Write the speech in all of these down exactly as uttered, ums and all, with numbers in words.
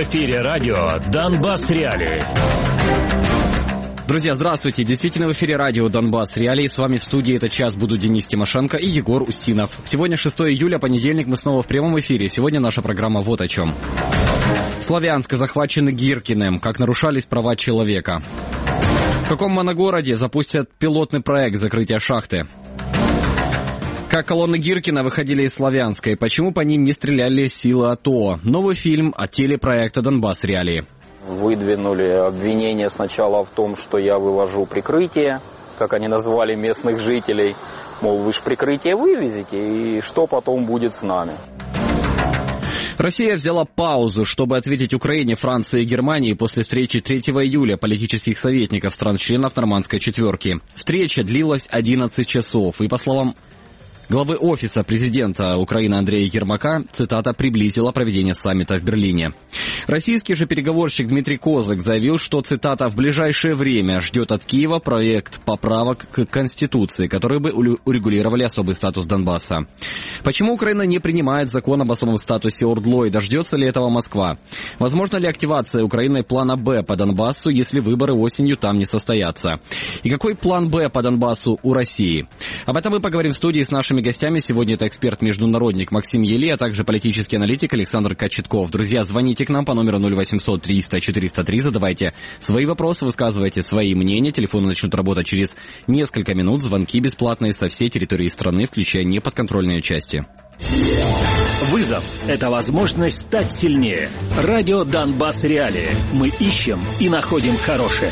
эфире радио «Донбасс Реалии». Друзья, здравствуйте. Действительно, в эфире радио «Донбасс Реалии». С вами в студии этот час будут Денис Тимошенко и Егор Устинов. Сегодня шестое июля, понедельник, мы снова в прямом эфире. Сегодня наша программа вот о чем. Славянск захвачены Гиркиным. Как нарушались права человека. В каком моногороде запустят пилотный проект закрытия шахты? Как колонны Гиркина выходили из Славянска и почему по ним не стреляли силы АТО? Новый фильм от телепроекта «Донбасс Реалии». Выдвинули обвинение сначала в том, что я вывожу прикрытие, как они назвали местных жителей. Мол, вы же прикрытие вывезете, и что потом будет с нами? Россия взяла паузу, чтобы ответить Украине, Франции и Германии после встречи третьего июля политических советников стран-членов Нормандской четверки. Встреча длилась одиннадцать часов, и, по словам главы офиса президента Украины Андрея Ермака, цитата, приблизила проведение саммита в Берлине. Российский же переговорщик Дмитрий Козак заявил, что, цитата, в ближайшее время ждет от Киева проект поправок к Конституции, которые бы урегулировали особый статус Донбасса. Почему Украина не принимает закон об особом статусе ОРДЛО и дождется ли этого Москва? Возможно ли активация Украиной плана «Б» по Донбассу, если выборы осенью там не состоятся? И какой план «Б» по Донбассу у России? Об этом мы поговорим в студии с нашими гостями. Сегодня это эксперт-международник Максим Ели, а также политический аналитик Александр Кочетков. Друзья, звоните к нам по номеру ноль восемьсот триста четыреста три, задавайте свои вопросы, высказывайте свои мнения. Телефоны начнут работать через несколько минут. Звонки бесплатные со всей территории страны, включая неподконтрольные части. Вызов – это возможность стать сильнее. Радио «Донбасс Реалии». Мы ищем и находим хорошее.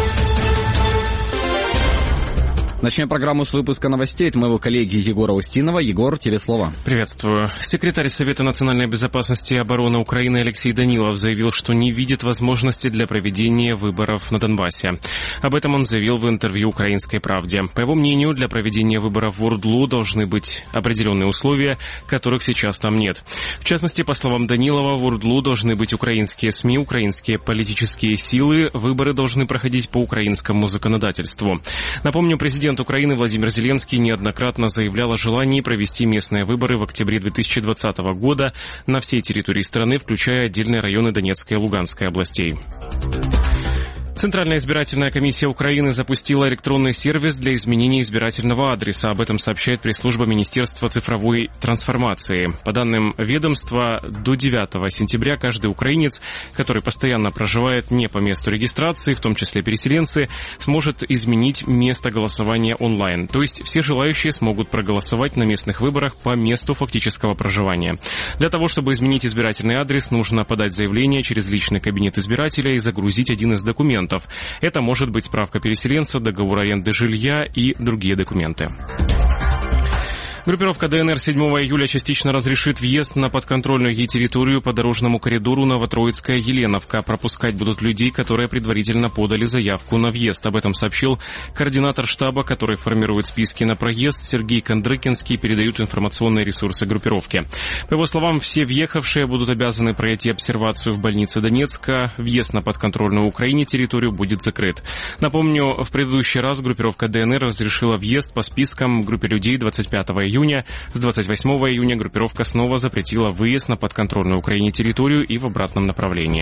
Начнем программу с выпуска новостей от моего коллеги Егора Устинова. Егор, тебе слово. Приветствую. Секретарь Совета национальной безопасности и обороны Украины Алексей Данилов заявил, что не видит возможности для проведения выборов на Донбассе. Об этом он заявил в интервью «Украинской правде». По его мнению, для проведения выборов в ОРДЛО должны быть определенные условия, которых сейчас там нет. В частности, по словам Данилова, в ОРДЛО должны быть украинские СМИ, украинские политические силы, выборы должны проходить по украинскому законодательству. Напомню, президент Президент Украины Владимир Зеленский неоднократно заявлял о желании провести местные выборы в октябре две тысячи двадцатого года на всей территории страны, включая отдельные районы Донецкой и Луганской областей. Центральная избирательная комиссия Украины запустила электронный сервис для изменения избирательного адреса. Об этом сообщает пресс-служба Министерства цифровой трансформации. По данным ведомства, до девятого сентября каждый украинец, который постоянно проживает не по месту регистрации, в том числе переселенцы, сможет изменить место голосования онлайн. То есть все желающие смогут проголосовать на местных выборах по месту фактического проживания. Для того, чтобы изменить избирательный адрес, нужно подать заявление через личный кабинет избирателя и загрузить один из документов. Это может быть справка переселенца, договор аренды жилья и другие документы. Группировка ДНР седьмого июля частично разрешит въезд на подконтрольную ей территорию по дорожному коридору Новотроицкая-Еленовка. Пропускать будут людей, которые предварительно подали заявку на въезд. Об этом сообщил координатор штаба, который формирует списки на проезд, Сергей Кондрыкинский, передают информационные ресурсы группировки. По его словам, все въехавшие будут обязаны пройти обсервацию в больнице Донецка. Въезд на подконтрольную Украине территорию будет закрыт. Напомню, в предыдущий раз группировка ДНР разрешила въезд по спискам группе людей двадцать пятого июня. С двадцать восьмого июня группировка снова запретила выезд на подконтрольную Украине территорию и в обратном направлении.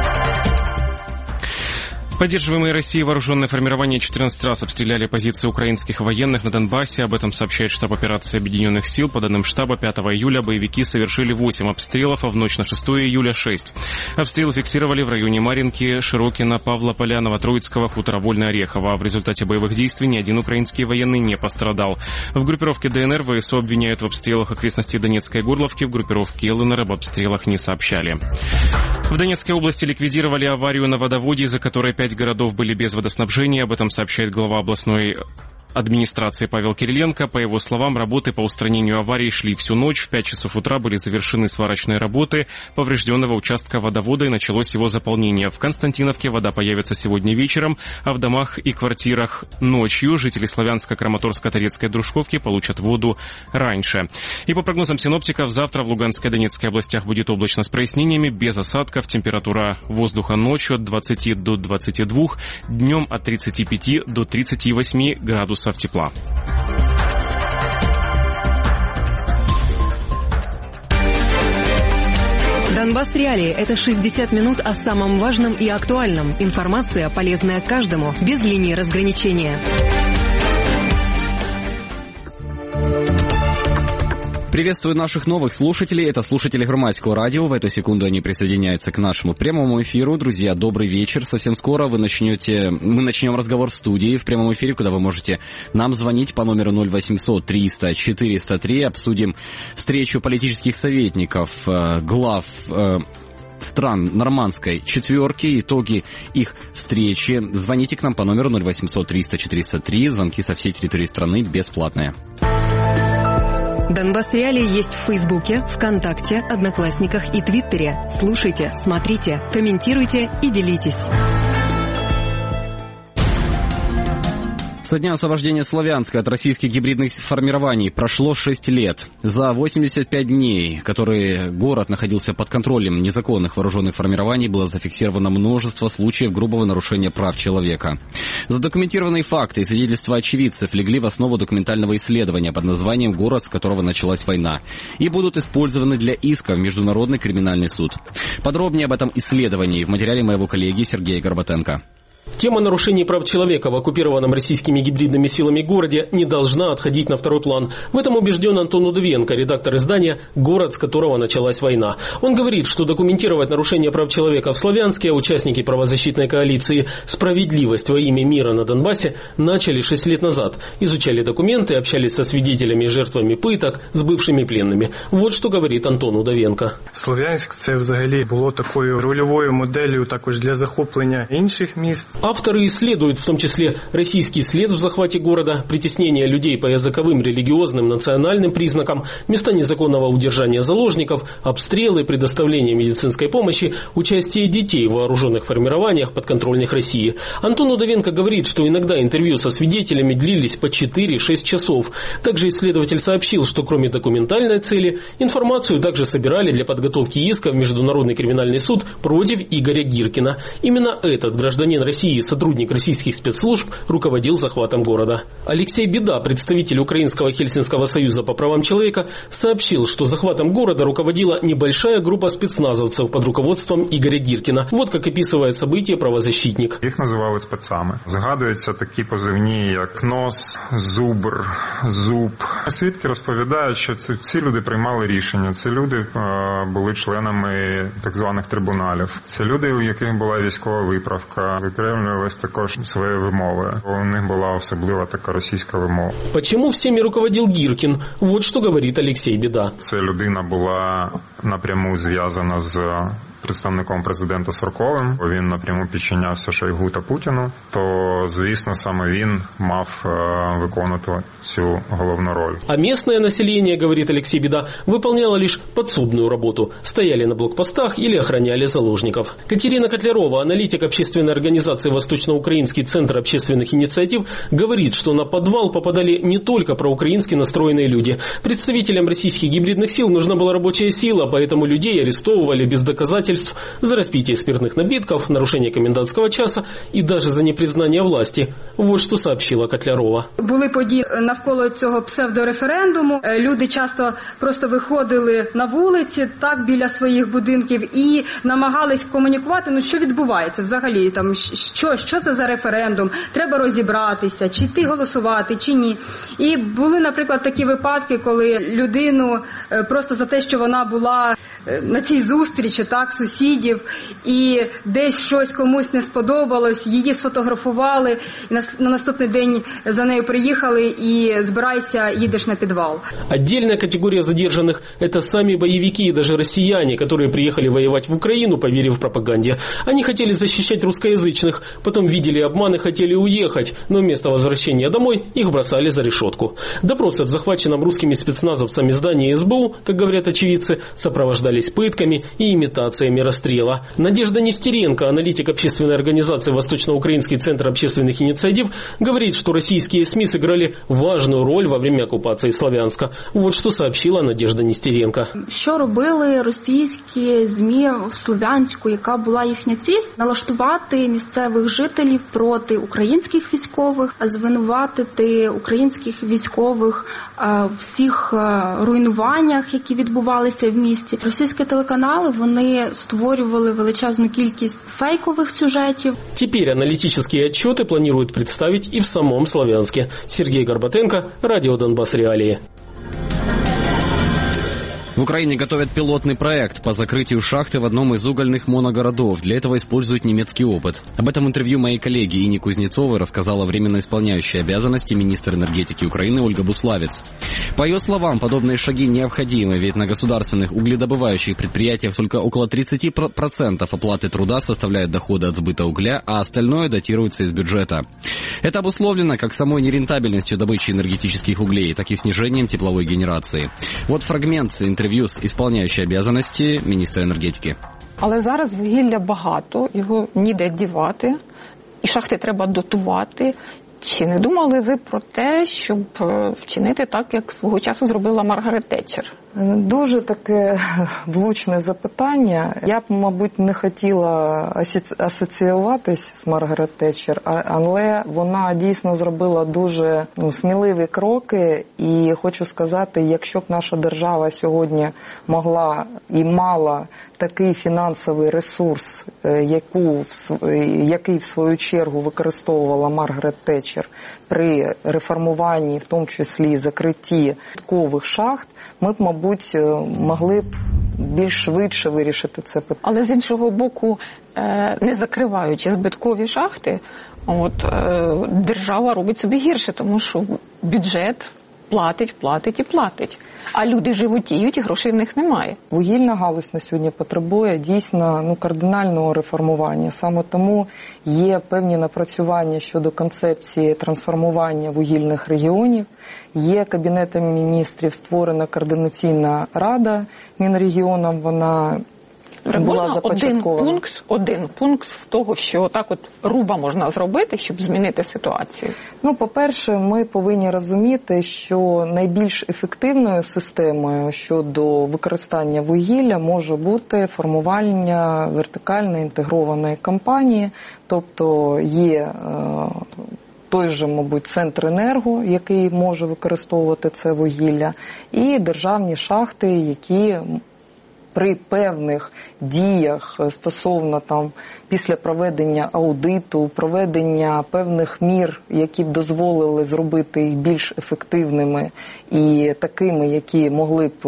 Поддерживаемые Россией вооруженные формирования четырнадцать раз обстреляли позиции украинских военных на Донбассе. Об этом сообщает штаб операции Объединенных сил. По данным штаба, пятого июля боевики совершили восемь обстрелов, а в ночь на шестое июля шесть. Обстрелы фиксировали в районе Маринки, Широкина, Павла Поля, Новотроицкого, хутора Вольно-Орехово. В результате боевых действий ни один украинский военный не пострадал. В группировке ДНР ВСУ обвиняют в обстрелах окрестностей Донецкой Горловки. В группировке ЛНР об обстрелах не сообщали. В Донецкой области ликвидировали аварию на водоводе, из-за которой пять городов были без водоснабжения. Об этом сообщает глава областной администрации Павел Кириленко. По его словам, работы по устранению аварии шли всю ночь. В пять часов утра были завершены сварочные работы поврежденного участка водовода и началось его заполнение. В Константиновке вода появится сегодня вечером, а в домах и квартирах ночью. Жители Славянска-Краматорска-Торецкой Дружковки получат воду раньше. И по прогнозам синоптиков, завтра в Луганской и Донецкой областях будет облачно с прояснениями, без осадков. Температура воздуха ночью от двадцати до двадцати двух, днем от тридцати пяти до тридцати восьми градусов тепла. Донбасс Реалии – это шестьдесят минут о самом важном и актуальном. Информация, полезная каждому, без линии разграничения. Приветствую наших новых слушателей. Это слушатели Громадского радио. В эту секунду они присоединяются к нашему прямому эфиру. Друзья, добрый вечер. Совсем скоро вы начнете, мы начнем разговор в студии в прямом эфире, куда вы можете нам звонить по номеру ноль восемьсот триста четыреста три. Обсудим встречу политических советников, глав стран нормандской четверки, итоги их встречи. Звоните к нам по номеру ноль восемьсот триста четыреста три. Звонки со всей территории страны бесплатные. Донбасс Реалии есть в Фейсбуке, ВКонтакте, Одноклассниках и Твиттере. Слушайте, смотрите, комментируйте и делитесь. Со дня освобождения Славянска от российских гибридных формирований прошло шесть лет. За восемьдесят пять дней, которые город находился под контролем незаконных вооруженных формирований, было зафиксировано множество случаев грубого нарушения прав человека. Задокументированные факты и свидетельства очевидцев легли в основу документального исследования под названием «Город, с которого началась война» и будут использованы для иска в Международный криминальный суд. Подробнее об этом исследовании в материале моего коллеги Сергея Горбатенко. Тема нарушений прав человека в оккупированном российскими гибридными силами городе не должна отходить на второй план. В этом убежден Антон Удовенко, редактор издания «Город, с которого началась война». Он говорит, что документировать нарушения прав человека в Славянске участники правозащитной коалиции «Справедливость во имя мира на Донбассе» начали шесть лет назад. Изучали документы, общались со свидетелями и жертвами пыток, с бывшими пленными. Вот что говорит Антон Удовенко. Слов'янськ – це взагалі було такою рольовою моделлю також для захоплення інших міст. Авторы исследуют в том числе российский след в захвате города, притеснение людей по языковым, религиозным, национальным признакам, места незаконного удержания заложников, обстрелы, предоставление медицинской помощи, участие детей в вооруженных формированиях подконтрольных России. Антон Удовенко говорит, что иногда интервью со свидетелями длились по четыре-шесть часов. Также исследователь сообщил, что кроме документальной цели, информацию также собирали для подготовки иска в Международный криминальный суд против Игоря Гиркина. Именно этот гражданин России и сотрудник российских спецслужб руководил захватом города. Алексей Беда, представитель Украинского Хельсинского союза по правам человека, сообщил, что захватом города руководила небольшая группа спецназовцев под руководством Игоря Гиркина. Вот как описывает события правозащитник. Їх називали спецами. Згадуються такі позивні, як нос, зубр, зуб. Свідки розповідають, що ці, ці люди приймали рішення. Ці люди е, були членами так званих трибуналів. Це люди, у яких була військова виправка, викривлювались також свої вимови. У них була особлива така російська вимова. Почему всеми руководил Гиркин? Вот что говорит Алексей Беда. Ця людина була напряму зв'язана з представником президента Сурковим. Він напряму підчинявся Шойгу та Путіну. То, звісно, саме він мав виконувати цю головну роль. А местное население, говорит Алексей Беда, выполняло лишь подсобную работу. Стояли на блокпостах или охраняли заложников. Катерина Котлярова, аналитик общественной организации «Восточноукраинский центр общественных инициатив», говорит, что на подвал попадали не только проукраински настроенные люди. Представителям российских гибридных сил нужна была рабочая сила, поэтому людей арестовывали без доказательств за распитие спиртных напитков, нарушение комендантского часа и даже за непризнание власти. Вот что сообщила Котлярова. Були події навколо цього псевдореферендуму. Люди часто просто виходили на вулиці, так, біля своїх будинків і намагались комунікувати, ну що відбувається взагалі, там, що, що це за референдум, треба розібратися, чи йти голосувати, чи ні. І були, наприклад, такі випадки, коли людину просто за те, що вона була на цій зустрічі, так, сусідів, і десь щось комусь не сподобалось, її сфотографували, і на наступний день за нею приїхали і збирайся, їдеш на підвал. Отдельная категория задержанных – это сами боевики и даже россияне, которые приехали воевать в Украину, поверив пропаганде. Они хотели защищать русскоязычных, потом видели обман и хотели уехать, но вместо возвращения домой их бросали за решетку. Допросы в захваченном русскими спецназовцами здании эс бэ у, как говорят очевидцы, сопровождались пытками и имитациями сценариями расстрела. Надежда Нестеренко, аналитик общественной организации «Восточноукраинский центр общественных инициатив», говорит, что российские СМИ сыграли важную роль во время оккупации Славянска. Вот что сообщила Надежда Нестеренко. Що робили російські ЗМІ в Слов'янську, яка була їхня ціль? Налаштувати місцевих жителів проти українських військових, звинуватити українських військових в всіх руйнуваннях, які відбувалися в місті. Російські телеканали, вони створювали величезну кількість фейкових сюжетів. Теперь аналитические отчеты планируют представить и в самом Славянске. Сергей Горбатенко, Радио Донбасс Реалии. В Украине готовят пилотный проект по закрытию шахты в одном из угольных моногородов. Для этого используют немецкий опыт. Об этом интервью моей коллеги Инне Кузнецовой рассказала временно исполняющая обязанности министр энергетики Украины Ольга Буславец. По ее словам, подобные шаги необходимы, ведь на государственных угледобывающих предприятиях только около тридцать процентов оплаты труда составляют доходы от сбыта угля, а остальное датируется из бюджета. Это обусловлено как самой нерентабельностью добычи энергетических углей, так и снижением тепловой генерации. Вот фрагмент интервью з ісполняючої обов'язки міністра енергетики. Але зараз вугілля багато, його ніде дівати, і шахти треба дотувати. Чи не думали ви про те, щоб вчинити так, як свого часу зробила Маргарет Тетчер? Дуже таке влучне запитання. Я б, мабуть, не хотіла асоціюватись з Маргарет Тетчер, але вона дійсно зробила дуже ну, сміливі кроки. І хочу сказати, якщо б наша держава сьогодні могла і мала такий фінансовий ресурс, яку, який в свою чергу використовувала Маргарет Тетчер при реформуванні, в тому числі закритті збиткових шахт, ми б, мабуть, могли б більш швидше вирішити це питання. Але з іншого боку, не закриваючи збиткові шахти, от, держава робить собі гірше, тому що бюджет платить, платить і платить. А люди животіють, і грошей в них немає. Вугільна галузь на сьогодні потребує дійсно ну, кардинального реформування. Саме тому є певні напрацювання щодо концепції трансформування вугільних регіонів. Є Кабінетом міністрів створена координаційна рада Мінрегіоном, вона була започаткована. Один пункт, один пункт з того, що так от руба можна зробити, щоб змінити ситуацію? Ну, по-перше, ми повинні розуміти, що найбільш ефективною системою щодо використання вугілля може бути формування вертикально інтегрованої компанії, тобто є е, той же, мабуть, Центренерго, який може використовувати це вугілля, і державні шахти, які при певних діях стосовно там після проведення аудиту, проведення певних мір, які б дозволили зробити їх більш ефективними і такими, які могли б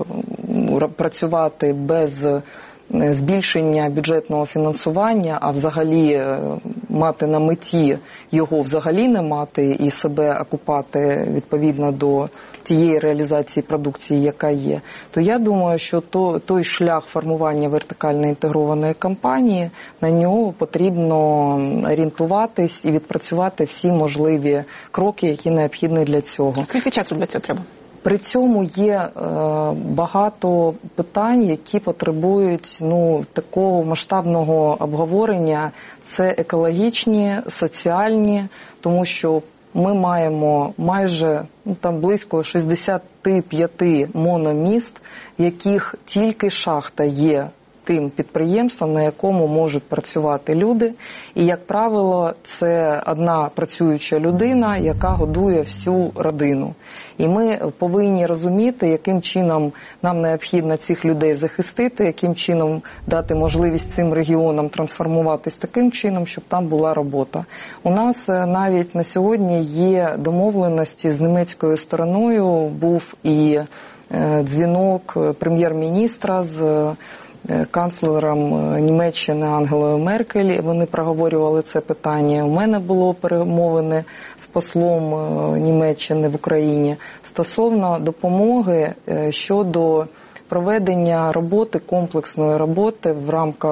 працювати без збільшення бюджетного фінансування, а взагалі мати на меті його взагалі не мати і себе окупати відповідно до тієї реалізації продукції, яка є, то я думаю, що то, той шлях формування вертикально інтегрованої компанії, на нього потрібно орієнтуватись і відпрацювати всі можливі кроки, які необхідні для цього. Скільки часу для цього треба? При цьому є е, багато питань, які потребують ну, такого масштабного обговорення. Це екологічні, соціальні, тому що ми маємо майже ну, там близько шістдесят п'ять мономіст, в яких тільки шахта є тим підприємством, на якому можуть працювати люди. І, як правило, це одна працююча людина, яка годує всю родину. І ми повинні розуміти, яким чином нам необхідно цих людей захистити, яким чином дати можливість цим регіонам трансформуватись таким чином, щоб там була робота. У нас навіть на сьогодні є домовленості з німецькою стороною, був і дзвінок прем'єр-міністра з канцлером Німеччини Ангелою Меркель, вони проговорювали це питання. У мене було перемовини з послом Німеччини в Україні стосовно допомоги щодо проведення роботи, комплексної роботи в рамках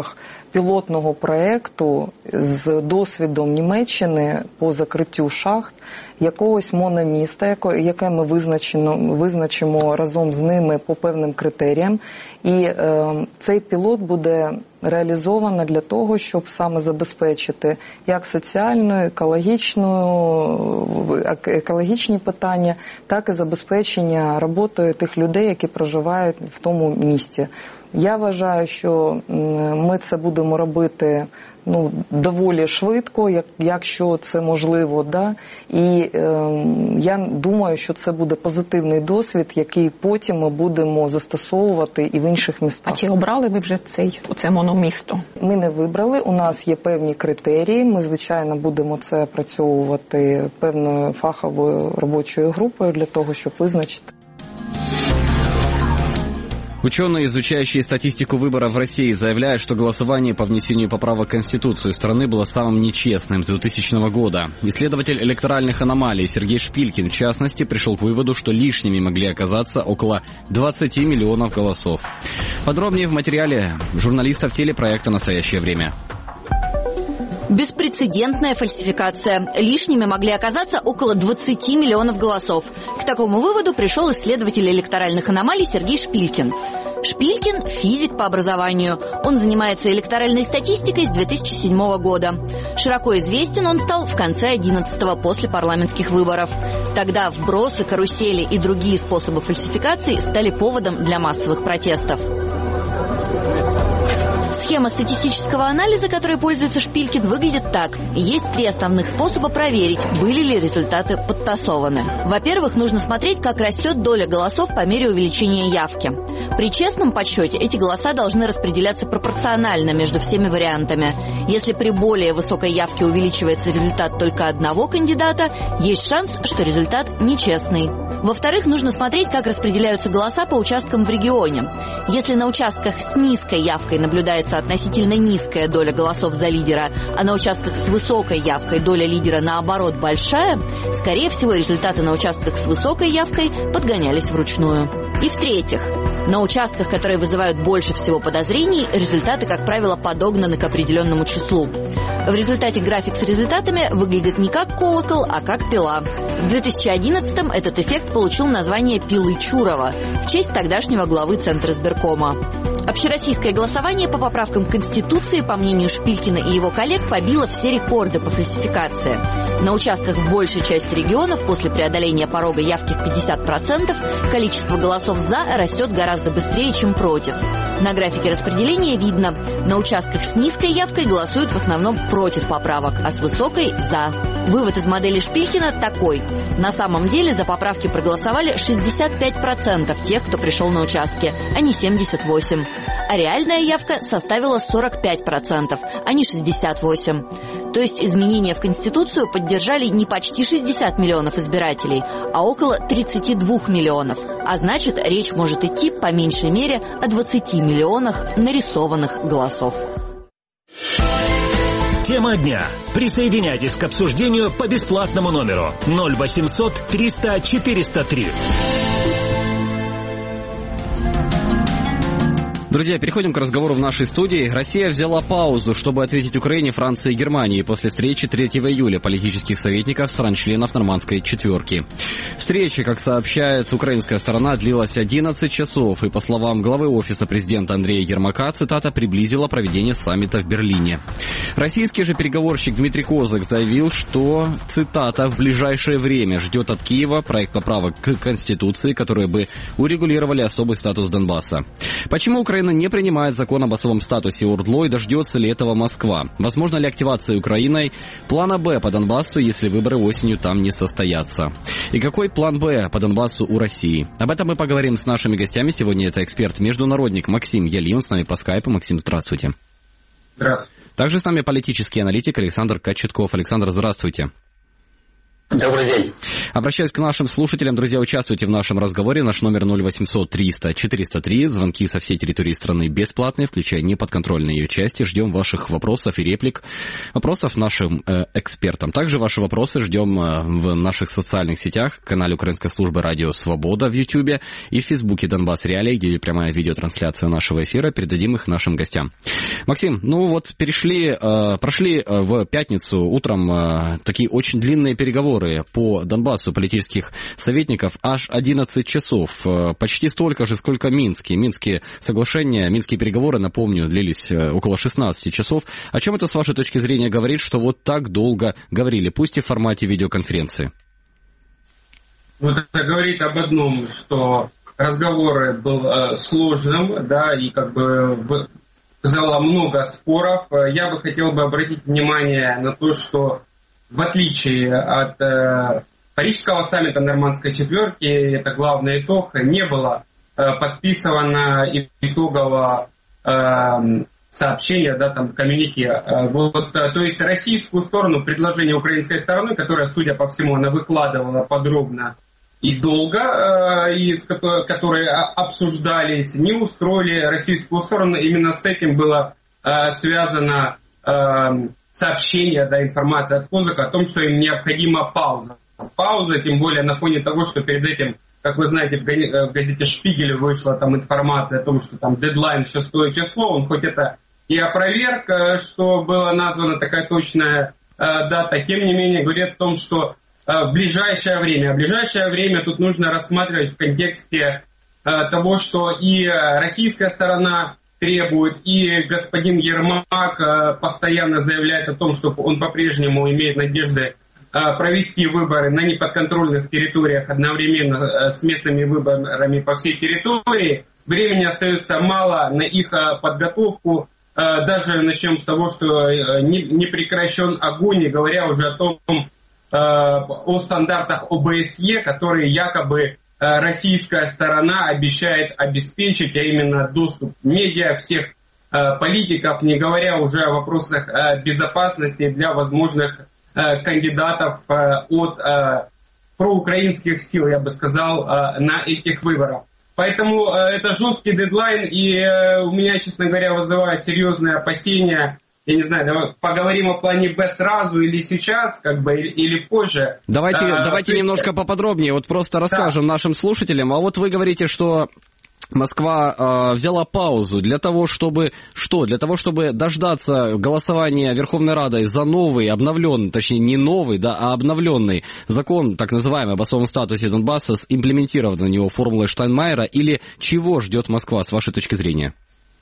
пілотного проєкту з досвідом Німеччини по закриттю шахт якогось мономіста, яке ми визначимо, визначимо разом з ними по певним критеріям. І е, цей пілот буде реалізовано для того, щоб саме забезпечити як соціальну, екологічну, екологічні питання, так і забезпечення роботою тих людей, які проживають в тому місті. Я вважаю, що ми це будемо робити ну, доволі швидко, як, якщо це можливо. Да? І е, я думаю, що це буде позитивний досвід, який потім ми будемо застосовувати і в інших містах. А чи обрали ви вже цей, це мономісто? Ми не вибрали, у нас є певні критерії, ми, звичайно, будемо це опрацьовувати певною фаховою робочою групою для того, щоб визначити. Ученые, изучающие статистику выборов в России, заявляют, что голосование по внесению поправок в Конституцию страны было самым нечестным с двухтысячного года. Исследователь электоральных аномалий Сергей Шпилькин, в частности, пришел к выводу, что лишними могли оказаться около двадцати миллионов голосов. Подробнее в материале журналистов телепроекта «Настоящее время». Беспрецедентная фальсификация. Лишними могли оказаться около двадцати миллионов голосов. К такому выводу пришел исследователь электоральных аномалий Сергей Шпилькин. Шпилькин – физик по образованию. Он занимается электоральной статистикой с две тысячи седьмого года. Широко известен он стал в конце одиннадцатого после парламентских выборов. Тогда вбросы, карусели и другие способы фальсификации стали поводом для массовых протестов. Схема статистического анализа, которой пользуется Шпилькин, выглядит так. Есть три основных способа проверить, были ли результаты подтасованы. Во-первых, нужно смотреть, как растет доля голосов по мере увеличения явки. При честном подсчете эти голоса должны распределяться пропорционально между всеми вариантами. Если при более высокой явке увеличивается результат только одного кандидата, есть шанс, что результат нечестный. Во-вторых, нужно смотреть, как распределяются голоса по участкам в регионе. Если на участках с низкой явкой наблюдается относительно низкая доля голосов за лидера, а на участках с высокой явкой доля лидера, наоборот, большая, скорее всего, результаты на участках с высокой явкой подгонялись вручную. И в-третьих, на участках, которые вызывают больше всего подозрений, результаты, как правило, подогнаны к определенному числу. В результате график с результатами выглядит не как колокол, а как пила. В две тысячи одиннадцатом этот эффект получил название «пилы Чурова» в честь тогдашнего главы Центризбиркома. Общероссийское голосование по поправкам к Конституции, по мнению Шпилькина и его коллег, побило все рекорды по фальсификации. На участках в большей части регионов после преодоления порога явки в пятьдесят процентов количество голосов «за» растет гораздо быстрее, чем «против». На графике распределения видно, на участках с низкой явкой голосуют в основном против поправок, а с высокой – «за». Вывод из модели Шпилькина такой. На самом деле за поправки проголосовали шестьдесят пять процентов тех, кто пришел на участки, а не семьдесят восемь процентов. А реальная явка составила сорок пять процентов, а не шестьдесят восемь процентов. То есть изменения в Конституцию поддержали не почти шестьдесят миллионов избирателей, а около тридцать два миллионов. А значит, речь может идти по меньшей мере о двадцати миллионах нарисованных голосов. Тема дня. Присоединяйтесь к обсуждению по бесплатному номеру ноль восемьсот триста четыреста три. Друзья, переходим к разговору в нашей студии. Россия взяла паузу, чтобы ответить Украине, Франции и Германии после встречи третьего июля политических советников стран-членов Нормандской четверки. Встреча, как сообщает украинская сторона, длилась одиннадцать часов, и, по словам главы офиса президента Андрея Ермака, цитата, приблизила проведение саммита в Берлине. Российский же переговорщик Дмитрий Козак заявил, что, цитата, в ближайшее время ждет от Киева проект поправок к Конституции, которые бы урегулировали особый статус Донбасса. Почему Украина не принимает закон об особом статусе ОРДЛО и дождется ли этого Москва? Возможно ли активация Украиной плана «Б» по Донбассу, если выборы осенью там не состоятся? И какой план «Б» по Донбассу у России? Об этом мы поговорим с нашими гостями. Сегодня это эксперт-международник Максим Ялин, с нами по скайпу. Максим, здравствуйте. Здравствуйте. Также с нами политический аналитик Александр Кочетков. Александр, здравствуйте. Добрый день. Обращаюсь к нашим слушателям. Друзья, участвуйте в нашем разговоре. Наш номер ноль восемьсот триста четыреста три. Звонки со всей территории страны бесплатные, включая неподконтрольные ее части. Ждем ваших вопросов и реплик. Вопросов нашим э, экспертам. Также ваши вопросы ждем э, в наших социальных сетях. Канале Украинской службы Радио Свобода в Ютьюбе и в Фейсбуке Донбасс Реалии, где прямая видеотрансляция нашего эфира. Передадим их нашим гостям. Максим, ну вот перешли, э, прошли э, в пятницу утром э, такие очень длинные переговоры по Донбассу политических советников, аж одиннадцать часов. Почти столько же, сколько Минские. Минские соглашения, Минские переговоры, напомню, длились около шестнадцать часов. О чем это, с вашей точки зрения, говорит, что вот так долго говорили, пусть и в формате видеоконференции? Вот это говорит об одном, что разговор был э, сложным, да, и как бы вызвало много споров. Я бы хотел бы обратить внимание на то, что в отличие от э, Парижского саммита Нормандской четверки, это главный итог, не было э, подписано итогового э, сообщения, да, там, коммюнике. Э, вот, э, то есть российскую сторону, предложение украинской стороны, которое, судя по всему, она выкладывала подробно и долго, э, и, которые обсуждались, не устроили российскую сторону. Именно с этим было э, связано э, сообщение, да, информация от Козака о том, что им необходима пауза. Пауза, тем более на фоне того, что перед этим, как вы знаете, в газете «Шпигель» вышла там информация о том, что там дедлайн шестое число, он хоть это и опроверг, что была названа такая точная дата, тем не менее говорит о том, что в ближайшее время, в ближайшее время тут нужно рассматривать в контексте того, что и российская сторона требует, и господин Ермак постоянно заявляет о том, что он по-прежнему имеет надежды провести выборы на неподконтрольных территориях одновременно с местными выборами по всей территории. Времени остается мало на их подготовку. Даже начнем с того, что не прекращен огонь, не говоря уже о том, о стандартах О Бэ С Е, которые якобы российская сторона обещает обеспечить, а именно доступ медиа, всех э, политиков, не говоря уже о вопросах э, безопасности для возможных э, кандидатов э, от э, проукраинских сил, я бы сказал, э, на этих выборах. Поэтому э, это жесткий дедлайн, и э, у меня, честно говоря, вызывает серьезные опасения. Я не знаю, давай поговорим о плане Б сразу или сейчас, как бы, или, или позже. Давайте, а, давайте то... немножко поподробнее, вот просто расскажем да. нашим слушателям. А вот вы говорите, что Москва э, взяла паузу для того, чтобы что? Для того, чтобы дождаться голосования Верховной Рады за новый, обновленный, точнее не новый, да, а обновленный закон, так называемый, об особом статусе Донбасса с имплементированной на него формулой Штайнмайера, или чего ждет Москва, с вашей точки зрения?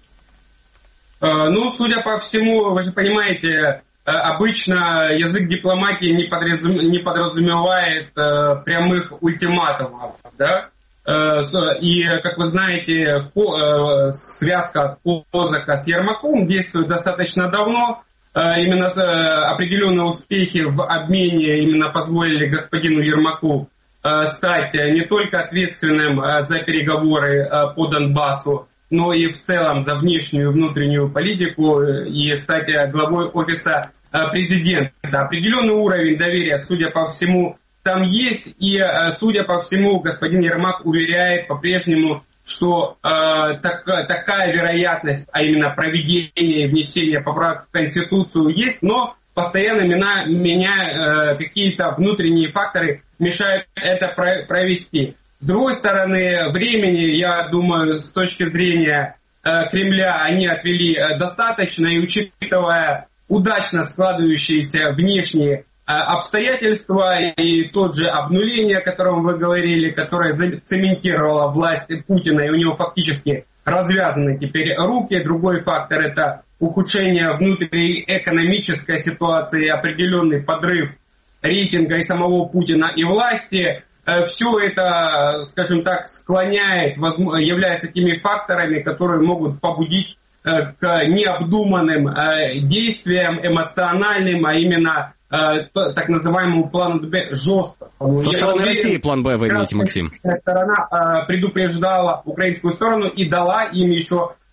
Ну, судя по всему, вы же понимаете, обычно язык дипломатии не, подразум... не подразумевает э, прямых ультиматумов, да? Э, и, как вы знаете, по, э, связка Козака с Ермаком действует достаточно давно. Э, именно э, определенные успехи в обмене именно позволили господину Ермаку э, стать не только ответственным э, за переговоры э, по Донбассу, но и в целом за внешнюю и внутреннюю политику, и стать главой офиса президента. Определенный уровень доверия, судя по всему, там есть, и, судя по всему, господин Ермак уверяет по-прежнему, что э, так, такая вероятность, а именно проведение и внесение поправок в Конституцию есть, но постоянно меня, меня э, какие-то внутренние факторы мешают это про- провести. С другой стороны, времени, я думаю, с точки зрения э, Кремля они отвели э, достаточно, и учитывая удачно складывающиеся внешние э, обстоятельства и тот же обнуление, о котором вы говорили, которое цементировало власть Путина, и у него фактически развязаны теперь руки. Другой фактор – это ухудшение внутриэкономической ситуации, определенный подрыв рейтинга и самого Путина, и власти. Все это, скажем так, склоняет, является теми факторами, которые могут побудить к необдуманным действиям, эмоциональным, а именно так называемому плану Б жестко. Со стороны России план Б вы имеете, Максим? Сторона предупреждала украинскую сторону и дала им еще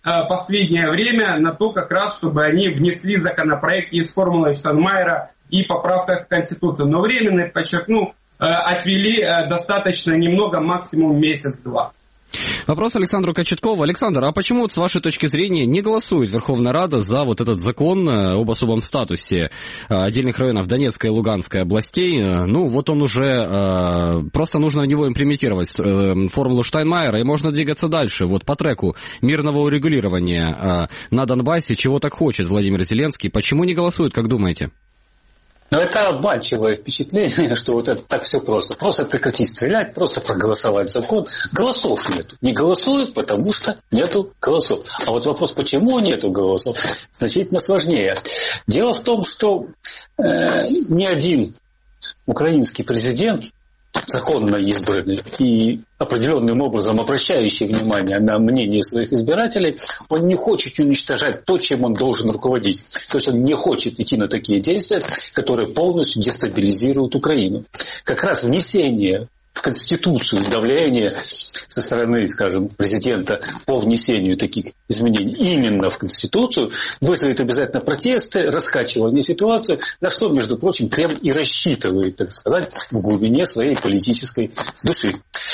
последнее время на то, как раз, чтобы они внесли законопроект и с формулой Штайнмайера, и поправках в Конституцию. Но временно, подчеркну, отвели достаточно немного, максимум месяц-два. Вопрос Александру Кочеткову. Александр, а почему, вот, с вашей точки зрения, не голосует Верховная Рада за вот этот закон об особом статусе отдельных районов Донецкой и Луганской областей? Ну, вот он уже, просто нужно в него имплементировать формулу Штайнмайера, и можно двигаться дальше. Вот по треку мирного урегулирования на Донбассе, чего так хочет Владимир Зеленский. Почему не голосует, как думаете? Но это обманчивое впечатление, что вот это так все просто. Просто прекратить стрелять, просто проголосовать закон. Голосов нету. Не голосуют, потому что нету голосов. А вот вопрос, почему нету голосов, значительно сложнее. Дело в том, что э, ни один украинский президент, законно избранный и определенным образом обращающий внимание на мнение своих избирателей, он не хочет уничтожать то, чем он должен руководить. То есть он не хочет идти на такие действия, которые полностью дестабилизируют Украину. Как раз внесение в Конституцию давление со стороны, скажем, президента по внесению таких изменений именно в Конституцию вызовет обязательно протесты, раскачивание ситуации, на что, между прочим, Кремль и рассчитывает, так сказать, в глубине своей политической души.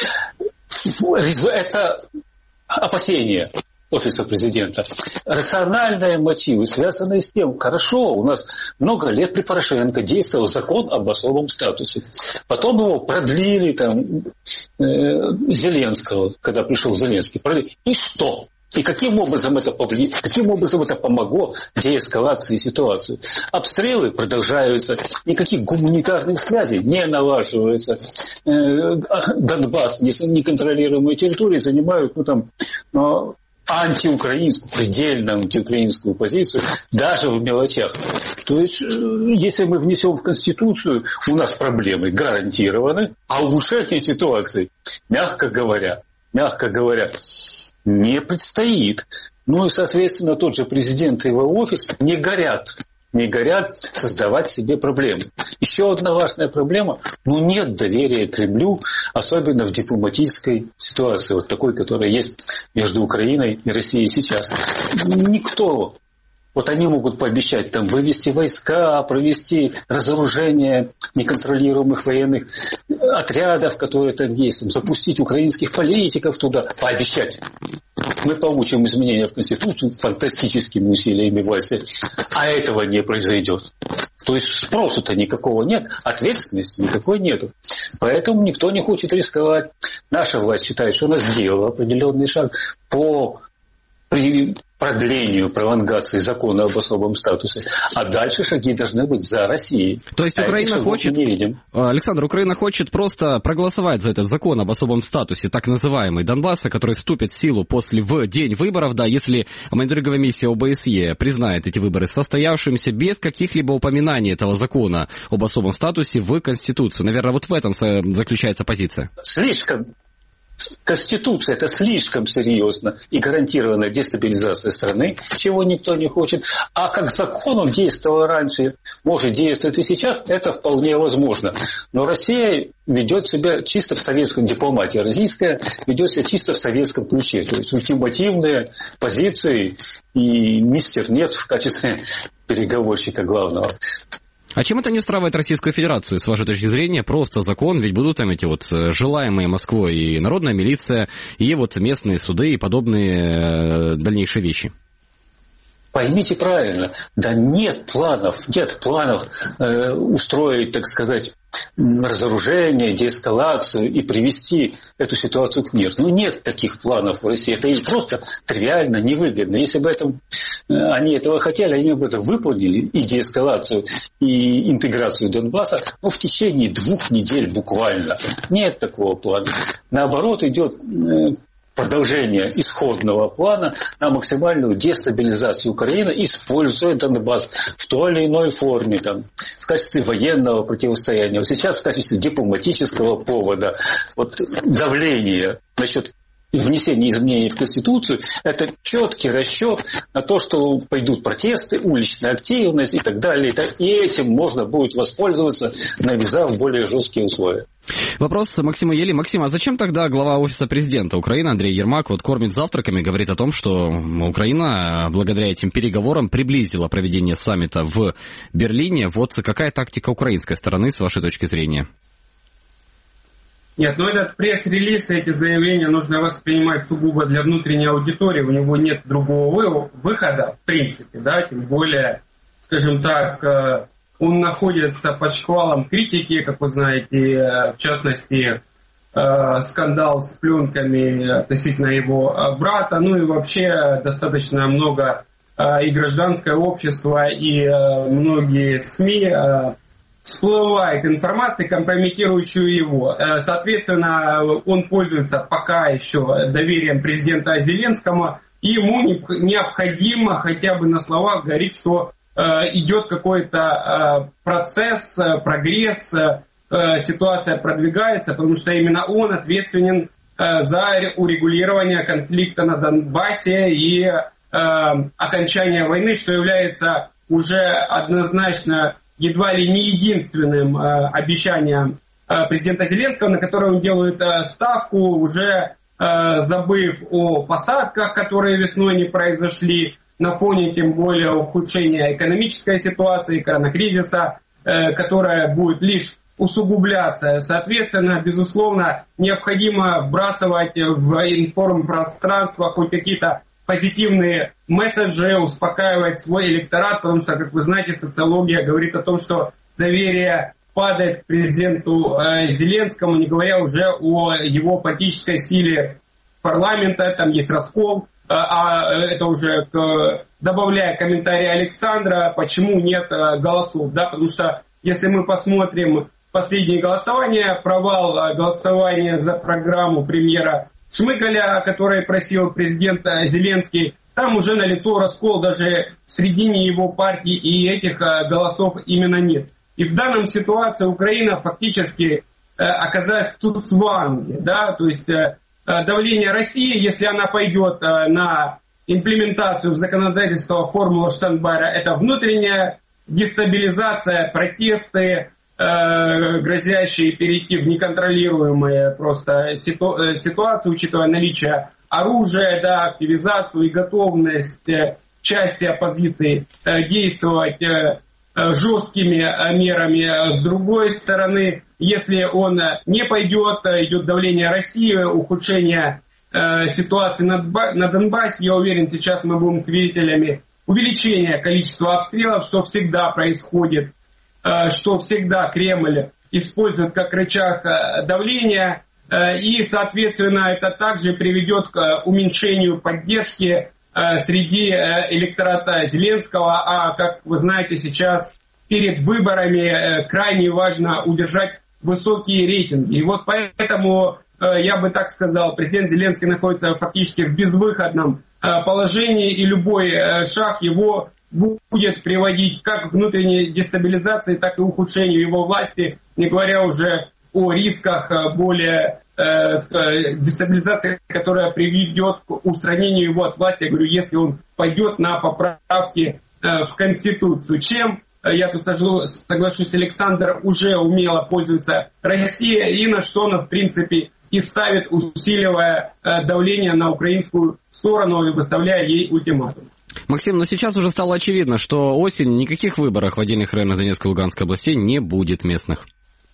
Это опасение офиса президента. Рациональные мотивы, связанные с тем, хорошо, у нас много лет при Порошенко действовал закон об особом статусе. Потом его продлили, там, э, Зеленского, когда пришел Зеленский. Продлили. И что? И каким образом это повли... каким образом это помогло деэскалации ситуации? Обстрелы продолжаются, никаких гуманитарных связей не налаживается. Донбасс, неконтролируемые территории занимают, ну там, антиукраинскую, предельно антиукраинскую позицию, даже в мелочах. То есть, если мы внесем в Конституцию, у нас проблемы гарантированы, а улучшение ситуации, мягко говоря, мягко говоря, не предстоит. Ну и, соответственно, тот же президент и его офис не горят, не горят создавать себе проблемы. Еще одна важная проблема, ну нет доверия Кремлю, особенно в дипломатической ситуации, вот такой, которая есть между Украиной и Россией сейчас. Никто. Вот они могут пообещать там вывести войска, провести разоружение неконтролируемых военных отрядов, которые там есть, запустить украинских политиков туда, пообещать. Мы получим изменения в Конституцию фантастическими усилиями власти, а этого не произойдет. То есть спросу-то никакого нет, ответственности никакой нету. Поэтому никто не хочет рисковать. Наша власть считает, что она сделала определенный шаг по при продлению, пролонгации закона об особом статусе. А дальше шаги должны быть за Россией. То есть а Украина хочет, не видим. Александр, Украина хочет просто проголосовать за этот закон об особом статусе, так называемый Донбасса, который вступит в силу после в день выборов, да, если мониторинговая миссия о бэ эс е признает эти выборы состоявшимися без каких-либо упоминаний этого закона об особом статусе в Конституцию. Наверное, вот в этом заключается позиция. Слишком. Конституция – это слишком серьезно и гарантированная дестабилизация страны, чего никто не хочет. А как закон он действовал раньше, может действовать и сейчас, это вполне возможно. Но Россия ведет себя чисто в советском, дипломатии российская ведет себя чисто в советском ключе. То есть ультимативные позиции и мистер нет в качестве переговорщика главного. А чем это не устраивает Российскую Федерацию, с вашей точки зрения? Просто закон, ведь будут там эти вот желаемые Москвой и народная милиция, и вот местные суды и подобные дальнейшие вещи. Поймите правильно, да нет планов, нет планов э, устроить, так сказать, разоружение, деэскалацию и привести эту ситуацию к миру. Ну, нет таких планов в России. Это и просто тривиально, невыгодно. Если бы это, они этого хотели, они бы это выполнили, и деэскалацию, и интеграцию Донбасса, ну, в течение двух недель буквально. Нет такого плана. Наоборот, идет э, продолжение исходного плана на максимальную дестабилизацию Украины, используя Донбасс в той или иной форме, там, в качестве военного противостояния, сейчас в качестве дипломатического повода, вот, давления насчет внесение изменений в Конституцию – это четкий расчет на то, что пойдут протесты, уличная активность и так далее. И этим можно будет воспользоваться, навязав более жесткие условия. Вопрос Максиму Ели. Максим, а зачем тогда глава Офиса президента Украины Андрей Ермак вот кормит завтраками, говорит о том, что Украина благодаря этим переговорам приблизила проведение саммита в Берлине? Вот какая тактика украинской стороны с вашей точки зрения? Нет, ну этот пресс-релиз, эти заявления нужно воспринимать сугубо для внутренней аудитории, у него нет другого выхода, в принципе, да, тем более, скажем так, он находится под шквалом критики, как вы знаете, в частности, скандал с пленками относительно его брата, ну и вообще достаточно много и гражданское общество, и многие СМИ всплывает информация, компрометирующую его. Соответственно, он пользуется пока еще доверием президента Зеленскому, и ему необходимо хотя бы на словах говорить, что идет какой-то процесс, прогресс, ситуация продвигается, потому что именно он ответственен за урегулирование конфликта на Донбассе и окончание войны, что является уже однозначно едва ли не единственным э, обещанием э, президента Зеленского, на которое он делает э, ставку, уже э, забыв о посадках, которые весной не произошли, на фоне тем более ухудшения экономической ситуации, коронакризиса, э, которая будет лишь усугубляться. Соответственно, безусловно, необходимо вбрасывать в информпространство хоть какие-то позитивные месседжи, успокаивать свой электорат, потому что, как вы знаете, социология говорит о том, что доверие падает к президенту э, Зеленскому, не говоря уже о его политической силе парламента, там есть раскол, э, а это уже к, добавляя комментарий Александра, почему нет э, голосов, да, потому что если мы посмотрим последние голосования, провал э, голосования за программу премьера Шмыгаля, который просил президент Зеленский, там уже налицо раскол даже в середине его партии, и этих голосов именно нет. И в данном ситуации Украина фактически оказалась в цуцванге, да, то есть давление России, если она пойдет на имплементацию в законодательство формулы Штайнмайера, это внутренняя дестабилизация, протесты, грозящие перейти в неконтролируемые просто ситу- ситуации, учитывая наличие оружия, да, активизацию и готовность части оппозиции действовать жесткими мерами. С другой стороны, если он не пойдет, идет давление России, ухудшение ситуации на Донбассе, я уверен, сейчас мы будем свидетелями увеличения количества обстрелов, что всегда происходит, что всегда Кремль использует как рычаг давления, и, соответственно, это также приведет к уменьшению поддержки среди электората Зеленского, а, как вы знаете, сейчас перед выборами крайне важно удержать высокие рейтинги. И вот поэтому, я бы так сказал, президент Зеленский находится фактически в безвыходном положении, и любой шаг его будет приводить как к внутренней дестабилизации, так и ухудшению его власти, не говоря уже о рисках более э, дестабилизации, которая приведет к устранению его от власти, я говорю, если он пойдет на поправки э, в Конституцию. Чем, я тут соглашусь, Александр, уже умело пользуется Россия, и на что она, в принципе, и ставит, усиливая э, давление на украинскую сторону и выставляя ей ультиматум. Максим, но сейчас уже стало очевидно, что осенью никаких выборов в отдельных районах Донецкой и Луганской областей не будет местных.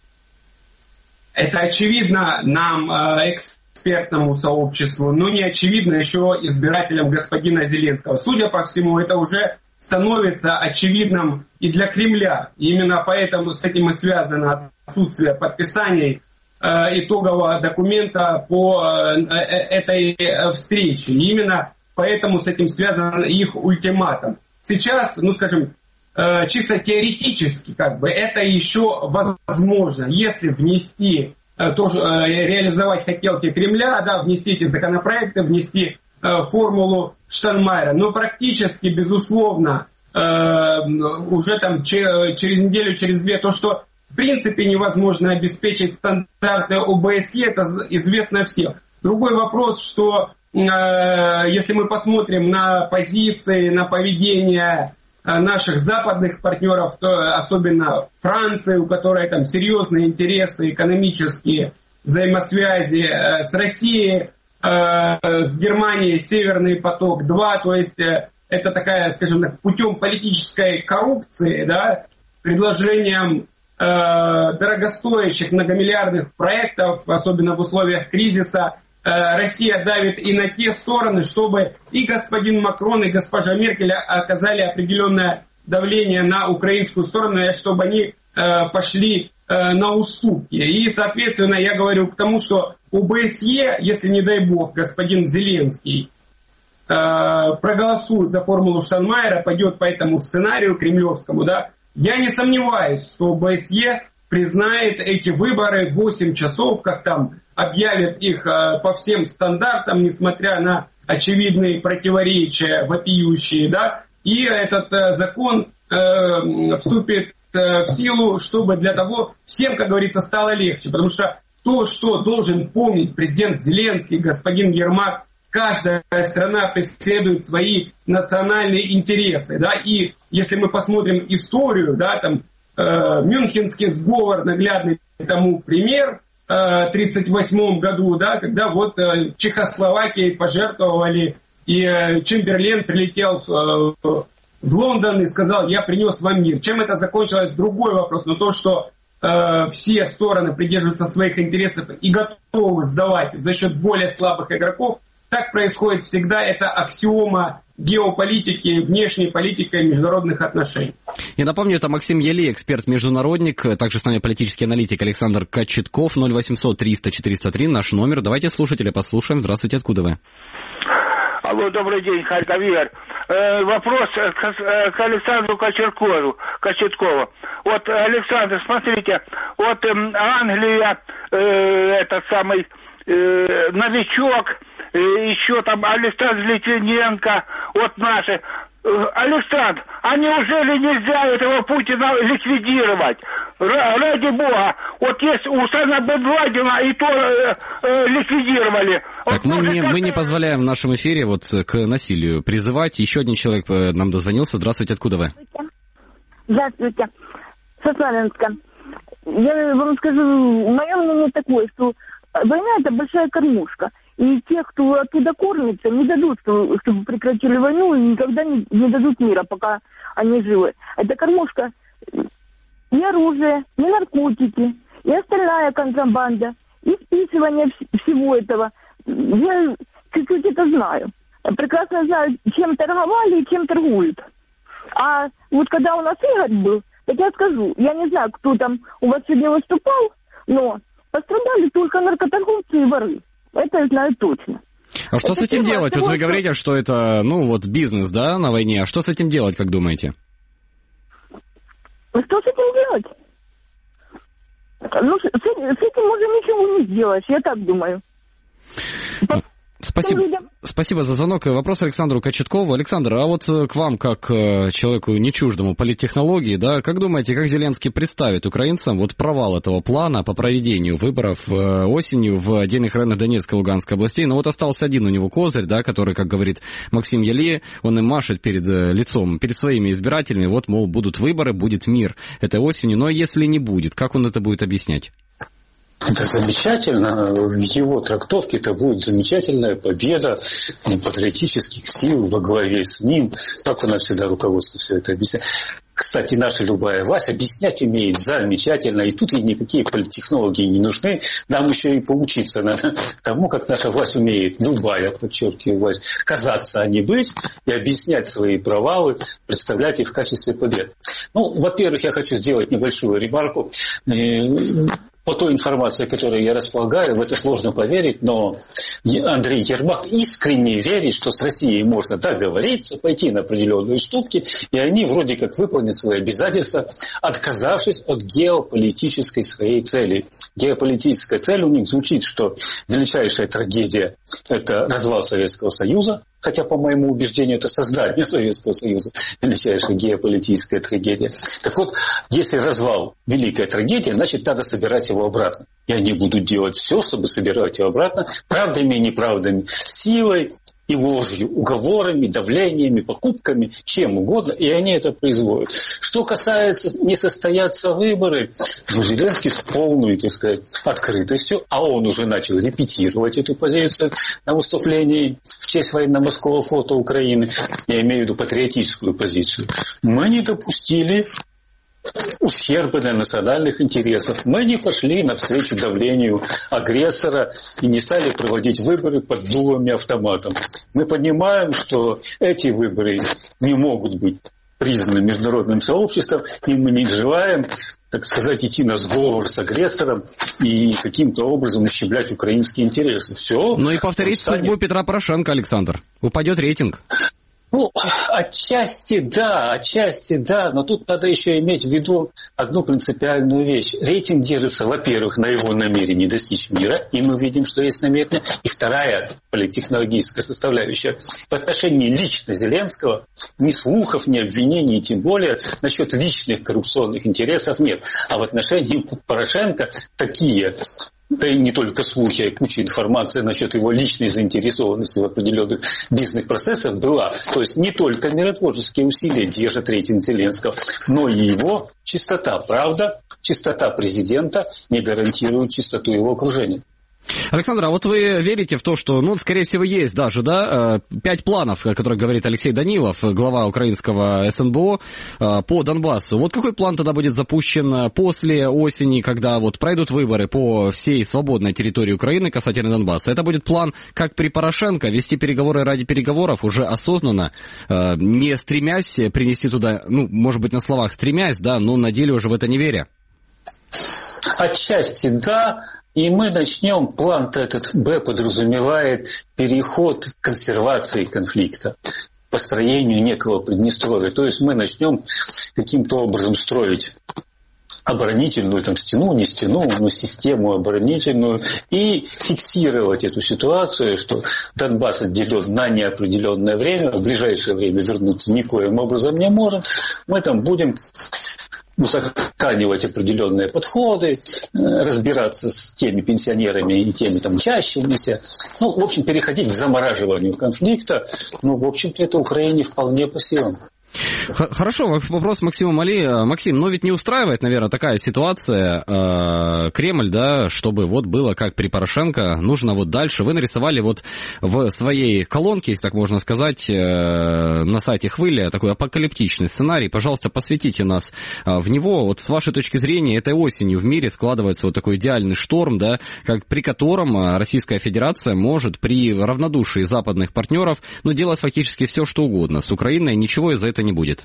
Это очевидно нам, экспертному сообществу, но не очевидно еще избирателям господина Зеленского. Судя по всему, это уже становится очевидным и для Кремля. И именно поэтому с этим и связано отсутствие подписаний итогового документа по этой встрече. И именно поэтому с этим связан их ультиматум. Сейчас, ну скажем, чисто теоретически, как бы, это еще возможно, если внести, тоже, реализовать хотелки Кремля, да, внести эти законопроекты, внести формулу Штайнмайера. Но практически, безусловно, уже там через неделю, через две, то, что в принципе невозможно обеспечить стандарты ОБСЕ, это известно всем. Другой вопрос, что э, если мы посмотрим на позиции, на поведение э, наших западных партнеров, то особенно Франции, у которой там серьезные интересы экономические, взаимосвязи э, с Россией, э, с Германией, Северный поток-два, то есть э, это такая, скажем так, путем политической коррупции, да, предложением э, дорогостоящих многомиллиардных проектов, особенно в условиях кризиса, э, Россия давит и на те стороны, чтобы и господин Макрон, и госпожа Меркель оказали определенное давление на украинскую сторону, чтобы они э, пошли э, на уступки. И, соответственно, я говорю к тому, что ОБСЕ, если, не дай бог, господин Зеленский проголосует за формулу Штайнмайера, пойдет по этому сценарию кремлевскому, да, я не сомневаюсь, что ОБСЕ признает эти выборы в восемь часов, как там объявит их по всем стандартам, несмотря на очевидные противоречия вопиющие, да, и этот закон э, вступит в силу, чтобы для того всем, как говорится, стало легче, потому что то, что должен помнить президент Зеленский, господин Ермак, каждая страна преследует свои национальные интересы, да, и если мы посмотрим историю, да, там, э, Мюнхенский сговор, наглядный тому пример, э, в тридцать восьмом году, да, когда вот э, Чехословакии пожертвовали, и э, Чемберлен прилетел э, в Лондон и сказал, я принес вам мир. Чем это закончилось, другой вопрос, но то, что э, все стороны придерживаются своих интересов и готовы сдавать за счет более слабых игроков, так происходит всегда, это аксиома геополитики, внешней политики и международных отношений. Я напомню, это Максим Яли, эксперт-международник, также с нами политический аналитик Александр Кочетков, ноль восемьсот триста четыреста три, наш номер. Давайте слушателя послушаем. Здравствуйте, откуда вы? Алло, добрый день, Харьков, Игорь. Э, вопрос к, к Александру Кочеткову. Кочеткову. Вот, Александр, смотрите, вот э, Англия, э, этот самый э, новичок, еще там Александр Литвиненко, вот наши. Александр, а неужели нельзя этого Путина ликвидировать? Ради бога, вот есть Усама бен Ладена, и то э, э, ликвидировали. Так, вот, мы, не, мы не позволяем в нашем эфире вот к насилию призывать. Еще один человек нам дозвонился. Здравствуйте, откуда вы? Здравствуйте, со Славянска. Я вам скажу, мое мнение такое, что война – это большая кормушка. И те, кто оттуда кормится, не дадут, чтобы прекратили войну, и никогда не, не дадут мира, пока они живы. Это кормушка и оружие, и наркотики, и остальная контрабанда, и списывание всего этого. Я чуть-чуть это знаю. Я прекрасно знаю, чем торговали и чем торгуют. А вот когда у нас Игорь был, так я скажу, я не знаю, кто там у вас сегодня выступал, но пострадали только наркоторговцы и воры. Это я знаю точно. А что это с этим тема, делать? Вот вы говорите, что это, ну, вот бизнес, да, на войне. А что с этим делать, как думаете? Что с этим делать? Ну, с, с этим уже ничего не сделаешь, я так думаю. Спасибо. Спасибо за звонок. Вопрос Александру Кочеткову. Александр, а вот к вам, как человеку не чуждому политтехнологии, да, как думаете, как Зеленский представит украинцам вот провал этого плана по проведению выборов осенью в отдельных районах Донецкой и Луганской областей? Но вот остался один у него козырь, да, который, как говорит Максим Яли, он им машет перед лицом, перед своими избирателями, вот, мол, будут выборы, будет мир этой осенью, но если не будет, как он это будет объяснять? Это замечательно. В его трактовке это будет замечательная победа патриотических сил во главе с ним. Так у нас всегда руководство все это объясняет. Кстати, наша любая власть объяснять умеет замечательно. И тут ей никакие политтехнологии не нужны. Нам еще и поучиться надо тому, как наша власть умеет, любая, подчеркиваю, власть, казаться, а не быть, и объяснять свои провалы, представлять их в качестве побед. Ну, во-первых, я хочу сделать небольшую ремарку. По той информации, которой я располагаю, в это сложно поверить, но Андрей Ермак искренне верит, что с Россией можно договориться, пойти на определенные уступки, и они вроде как выполнят свои обязательства, отказавшись от геополитической своей цели. Геополитическая цель у них звучит, что величайшая трагедия – это развал Советского Союза, хотя, по моему убеждению, это создание Советского Союза, величайшая геополитическая трагедия. Так вот, если развал – великая трагедия, значит, надо собирать его обратно. и они будут делать все, чтобы собирать его обратно, правдами и неправдами, силой и ложью, уговорами, давлениями, покупками, чем угодно, и они это производят. Что касается не состоятся выборы, ну, Зеленский с полной, так сказать, открытостью, а он уже начал репетировать эту позицию на выступлении в честь военно-морского флота Украины, я имею в виду патриотическую позицию. Мы не допустили ущерба для национальных интересов. Мы не пошли навстречу давлению агрессора и не стали проводить выборы под дулами автоматом. Мы понимаем, что эти выборы не могут быть признаны международным сообществом, и мы не желаем, так сказать, идти на сговор с агрессором и каким-то образом ущемлять украинские интересы. Все. Ну и повторить станет... судьбу Петра Порошенко, Александр. Упадет рейтинг. Ну, отчасти да, отчасти да, но тут надо еще иметь в виду одну принципиальную вещь. Рейтинг держится, во-первых, на его намерении достичь мира, и мы видим, что есть намерение. И вторая политтехнологическая составляющая. В отношении лично Зеленского ни слухов, ни обвинений, тем более насчет личных коррупционных интересов нет. А в отношении Порошенко такие... Да и не только слухи, а куча информации насчет его личной заинтересованности в определенных бизнес-процессах была. То есть не только миротворческие усилия держат рейтинг Зеленского, но и его чистота. Правда, чистота президента не гарантирует чистоту его окружения. Александр, а вот вы верите в то, что, ну, скорее всего, есть даже, да, пять планов, о которых говорит Алексей Данилов, глава украинского СНБО, по Донбассу. Вот какой план тогда будет запущен после осени, когда вот пройдут выборы по всей свободной территории Украины касательно Донбасса? Это будет план, как при Порошенко, вести переговоры ради переговоров, уже осознанно, не стремясь принести туда, ну, может быть, на словах стремясь, да, но на деле уже в это не веря? Отчасти да. И мы начнем, план-то этот Б подразумевает переход к консервации конфликта, построению некого Приднестровья. То есть мы начнем каким-то образом строить оборонительную там, стену, не стену, но систему оборонительную, и фиксировать эту ситуацию, что Донбасс отделен на неопределенное время, в ближайшее время вернуться никоим образом не может. Мы там будем... узаконивать определенные подходы, разбираться с теми пенсионерами и теми там учащимися. Ну, в общем, переходить к замораживанию конфликта. Ну, в общем-то, это Украине вполне по силам. Хорошо, вопрос Максима Мали. Максим, но ведь не устраивает, наверное, такая ситуация э, Кремль, да, чтобы вот было как при Порошенко, нужно вот дальше. Вы нарисовали вот в своей колонке, если так можно сказать, э, на сайте Хвыля такой апокалиптичный сценарий. Пожалуйста, посвятите нас в него. Вот с вашей точки зрения, этой осенью в мире складывается вот такой идеальный шторм, да, как, при котором Российская Федерация может при равнодушии западных партнеров, ну, делать фактически все, что угодно. С Украиной ничего из-за этого не будет.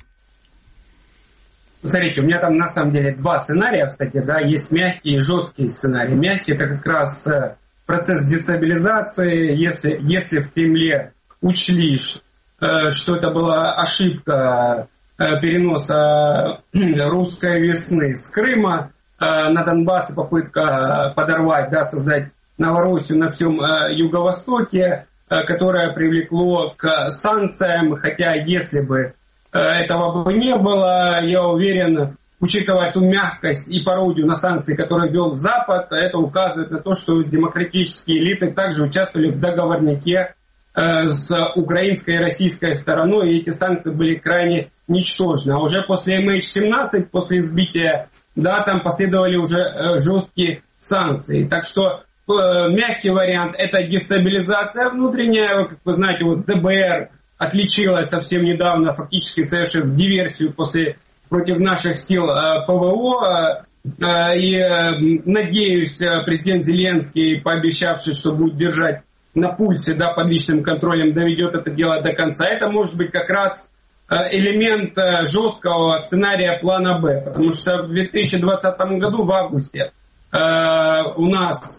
Смотрите, у меня там на самом деле два сценария, кстати, да, есть мягкий и жесткий сценарий. Мягкий — это как раз процесс дестабилизации, если, если в Кремле учли, что это была ошибка переноса русской весны с Крыма на Донбасс и попытка подорвать, да, создать Новороссию на всем Юго-Востоке, которое привлекло к санкциям, хотя если бы этого бы не было, я уверен, учитывая ту мягкость и пародию на санкции, которые вел Запад, это указывает на то, что демократические элиты также участвовали в договорнике с украинской и российской стороной, и эти санкции были крайне ничтожны. А уже после эм эйч семнадцать, после избития, да, там последовали уже жесткие санкции. Так что мягкий вариант — это дестабилизация внутренняя. Как вы знаете, вот дэ бэ эр отличилась совсем недавно, фактически совершив диверсию после, против наших сил пэ вэ о. И, надеюсь, президент Зеленский, пообещавший, что будет держать на пульсе, да, под личным контролем, доведет это дело до конца. Это может быть как раз элемент жесткого сценария плана Б. Потому что в две тысячи двадцатом году, в августе, у нас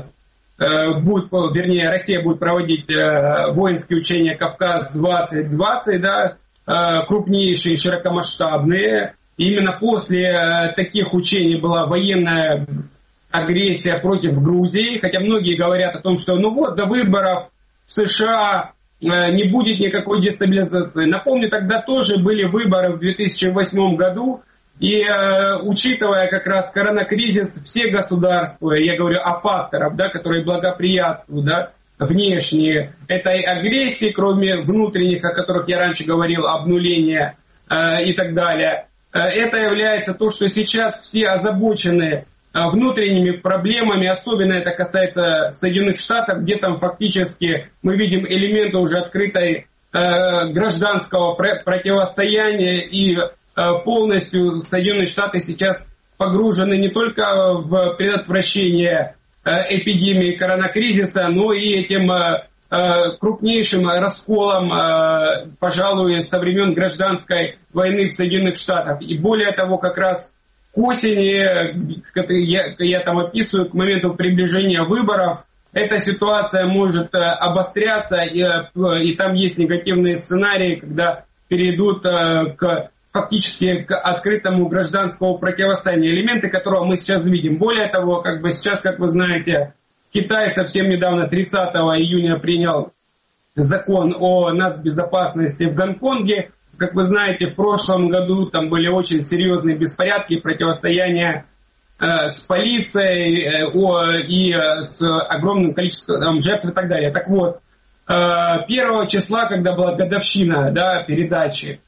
будет, вернее, Россия будет проводить воинские учения Кавказ двадцать двадцать, да, крупнейшие, широкомасштабные. И именно после таких учений была военная агрессия против Грузии, хотя многие говорят о том, что ну вот до выборов в США не будет никакой дестабилизации. Напомню, тогда тоже были выборы в две тысячи восьмом году, И э, учитывая как раз коронакризис, все государства, я говорю о факторах, да, которые благоприятствуют, да, внешние этой агрессии, кроме внутренних, о которых я раньше говорил, обнуления э, и так далее, э, это является то, что сейчас все озабочены э, внутренними проблемами, особенно это касается Соединенных Штатов, где там фактически мы видим элементы уже открытой э, гражданского пр- противостояния, и э, полностью Соединенные Штаты сейчас погружены не только в предотвращение эпидемии коронакризиса, но и этим э, крупнейшим расколом, э, пожалуй, со времен гражданской войны в Соединенных Штатах. И более того, как раз к осени, я, я там описываю, к моменту приближения выборов, эта ситуация может э, обостряться, и, э, и там есть негативные сценарии, когда перейдут э, к фактически к открытому гражданскому противостоянию, элементы которого мы сейчас видим. Более того, как бы сейчас, как вы знаете, Китай совсем недавно, тридцатого июня, принял закон о нацбезопасности в Гонконге. Как вы знаете, в прошлом году там были очень серьезные беспорядки, противостояния э, с полицией э, о, и э, с огромным количеством жертв и так далее. Так вот, э, первого числа, когда была годовщина, да, передачи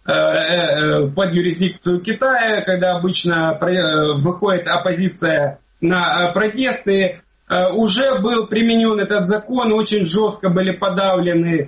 под юрисдикцию Китая, когда обычно выходит оппозиция на протесты, уже был применен этот закон, очень жестко были подавлены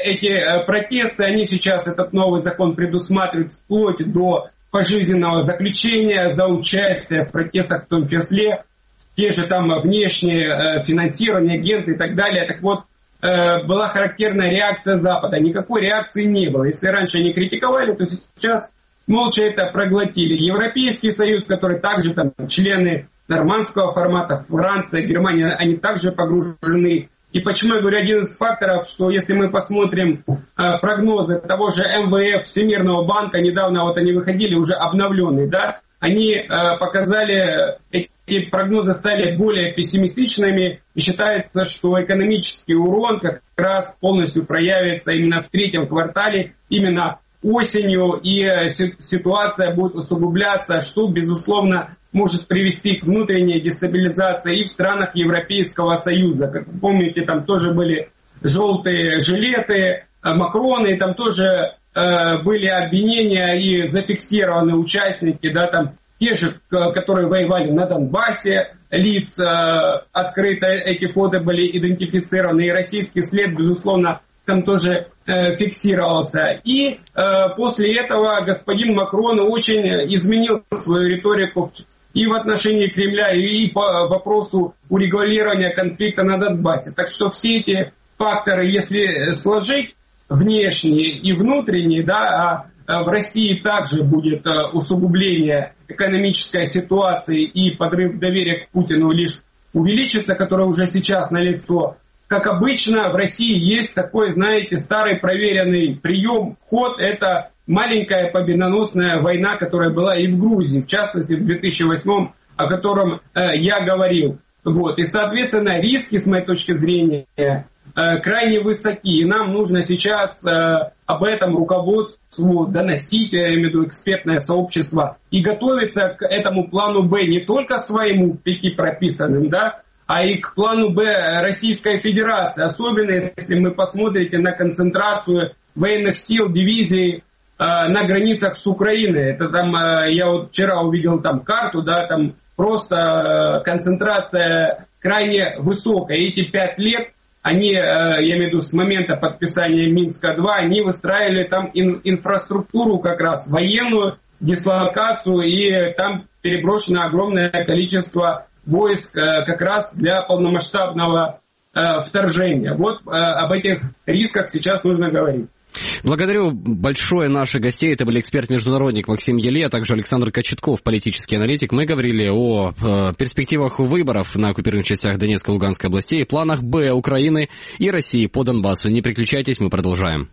эти протесты. Они сейчас, этот новый закон предусматривает вплоть до пожизненного заключения за участие в протестах в том числе, те же там внешние финансирование, агенты и так далее. Так вот, была характерная реакция Запада. Никакой реакции не было. Если раньше они критиковали, то сейчас молча это проглотили. Европейский Союз, который также там члены нормандского формата, Франция, Германия, они также погружены. И почему я говорю, один из факторов, что если мы посмотрим э, прогнозы того же эм вэ эф, Всемирного банка, недавно вот они выходили уже обновленные, да, они э, показали, эти прогнозы стали более пессимистичными, и считается, что экономический урон как раз полностью проявится именно в третьем квартале, именно осенью, и ситуация будет усугубляться, что, безусловно, может привести к внутренней дестабилизации и в странах Европейского Союза. Как вы помните, там тоже были желтые жилеты, Макроны, и там тоже э, были обвинения и зафиксированы участники, да, там те же, которые воевали на Донбассе, лиц, э, открыто эти фото были идентифицированы, и российский след, безусловно, там тоже э, фиксировался. И э, после этого господин Макрон очень изменил свою риторику и в отношении Кремля, и по вопросу урегулирования конфликта на Донбассе. Так что все эти факторы, если сложить, внешние и внутренние, да, а в России также будет усугубление экономической ситуации и подрыв доверия к Путину лишь увеличится, которое уже сейчас налицо. Как обычно, в России есть такой, знаете, старый проверенный прием, ход, это маленькая победоносная война, которая была и в Грузии, в частности в две тысячи восьмом, о котором э, я говорил. Вот. И, соответственно, риски, с моей точки зрения, э, крайне высоки. И нам нужно сейчас э, об этом руководству доносить, я имею в виду экспертное сообщество, и готовиться к этому плану Б не только своему пяти прописанным, да, а и к плану Б Российской Федерации. Особенно, если мы посмотрите на концентрацию военных сил, дивизий э, на границах с Украиной. Это там, э, я вот вчера увидел там карту, да, там просто э, концентрация крайне высокая. И эти пять лет, они, э, я имею в виду с момента подписания Минска-два, они выстраивали там ин, инфраструктуру как раз, военную дислокацию, и там переброшено огромное количество войск э, как раз для полномасштабного э, вторжения. Вот э, об этих рисках сейчас нужно говорить. Благодарю большое наших гостей. Это были эксперт-международник Максим Еле, а также Александр Кочетков, политический аналитик. Мы говорили о э, перспективах выборов на оккупированных частях Донецкой и Луганской областей, планах Б Украины и России по Донбассу. Не переключайтесь, мы продолжаем.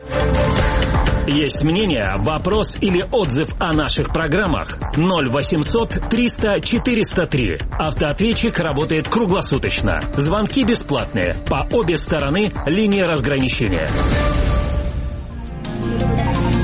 Есть мнение, вопрос или отзыв о наших программах? ноль восемьсот триста четыреста три. Автоответчик работает круглосуточно. Звонки бесплатные. По обе стороны линии разграничения.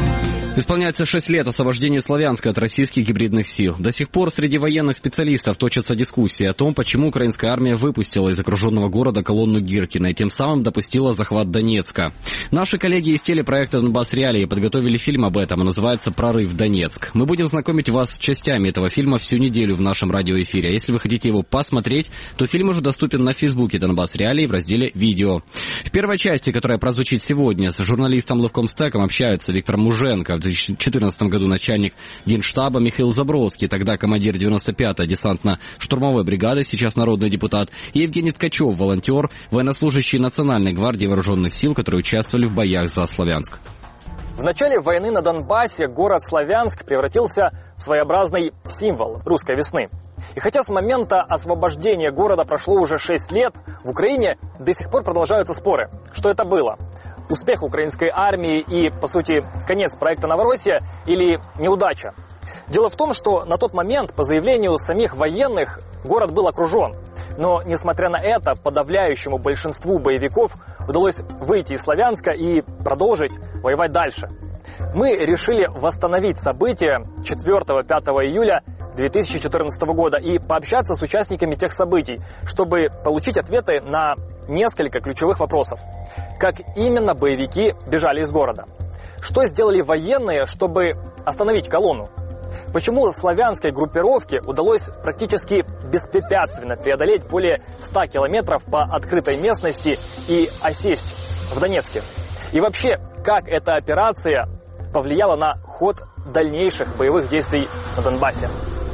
Исполняется шесть лет освобождения Славянска от российских гибридных сил. До сих пор среди военных специалистов точатся дискуссии о том, почему украинская армия выпустила из окруженного города колонну Гиркина и тем самым допустила захват Донецка. Наши коллеги из телепроекта «Донбасс Реалии» подготовили фильм об этом, он называется «Прорыв Донецк». Мы будем знакомить вас с частями этого фильма всю неделю в нашем радиоэфире. А если вы хотите его посмотреть, то фильм уже доступен на фейсбуке «Донбасс Реалии» в разделе «Видео». В первой части, которая прозвучит сегодня, с журналистом Левком Стеком общаются Виктор Муженко, в две тысячи четырнадцатом году начальник Генштаба, Михаил Забродский, тогда командир девяносто пятой десантно-штурмовой бригады, сейчас народный депутат, и Евгений Ткачев, волонтер, военнослужащий Национальной гвардии вооруженных сил, которые участвовали в боях за Славянск. В начале войны на Донбассе город Славянск превратился в своеобразный символ русской весны. И хотя с момента освобождения города прошло уже шесть лет, в Украине до сих пор продолжаются споры. Что это было? Успех украинской армии и, по сути, конец проекта «Новороссия» или неудача? Дело в том, что на тот момент, по заявлению самих военных, город был окружен. Но, несмотря на это, подавляющему большинству боевиков удалось выйти из Славянска и продолжить воевать дальше. Мы решили восстановить события четвёртого-пятого июля две тысячи четырнадцатого года и пообщаться с участниками тех событий, чтобы получить ответы на несколько ключевых вопросов. Как именно боевики бежали из города? Что сделали военные, чтобы остановить колонну? Почему славянской группировке удалось практически беспрепятственно преодолеть более ста километров по открытой местности и осесть в Донецке? И вообще, как эта операция повлияла на ход дальнейших боевых действий на Донбассе?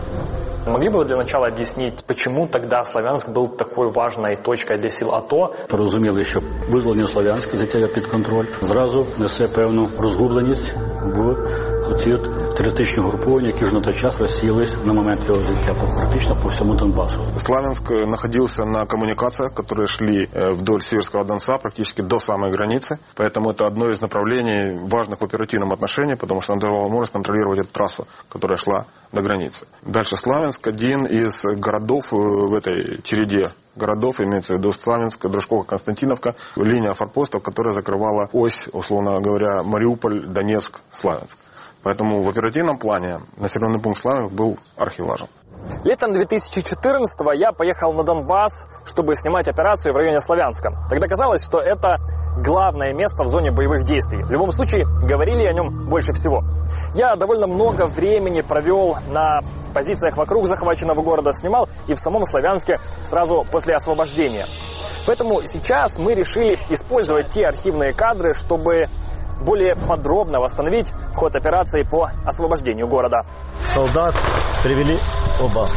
Могли бы вы для начала об'яснити, почему тогда Славянськ був такою важною точкою для сил АТО? Порозуміли, що визволення Славянська, взяття під контроль, зразу несе певну розгубленість в оці от терористичні групування, які вже на той час розсіялись на момент його взяття практично по всьому Донбасу. Славянск находился на коммуникациях, которые шли вдоль Северского Донца практически до самой границы. Поэтому это одно из направлений важных в оперативном отношении, потому что надо было возможность контролировать эту трассу, которая шла до границы. Дальше Славянск один из городов в этой череде городов, имеется в виду Славянск, Дружковка, Константиновка, линия форпостов, которая закрывала ось, условно говоря, Мариуполь, Донецк, Славянск. Поэтому в оперативном плане населенный пункт Славянск был архиважен. Летом две тысячи четырнадцатого я поехал на Донбасс, чтобы снимать операцию в районе Славянска. Тогда казалось, что это главное место в зоне боевых действий. В любом случае, говорили о нем больше всего. Я довольно много времени провел на позициях вокруг захваченного города, снимал и в самом Славянске сразу после освобождения. Поэтому сейчас мы решили использовать те архивные кадры, чтобы более подробно восстановить ход операции по освобождению города. Солдат привели оба.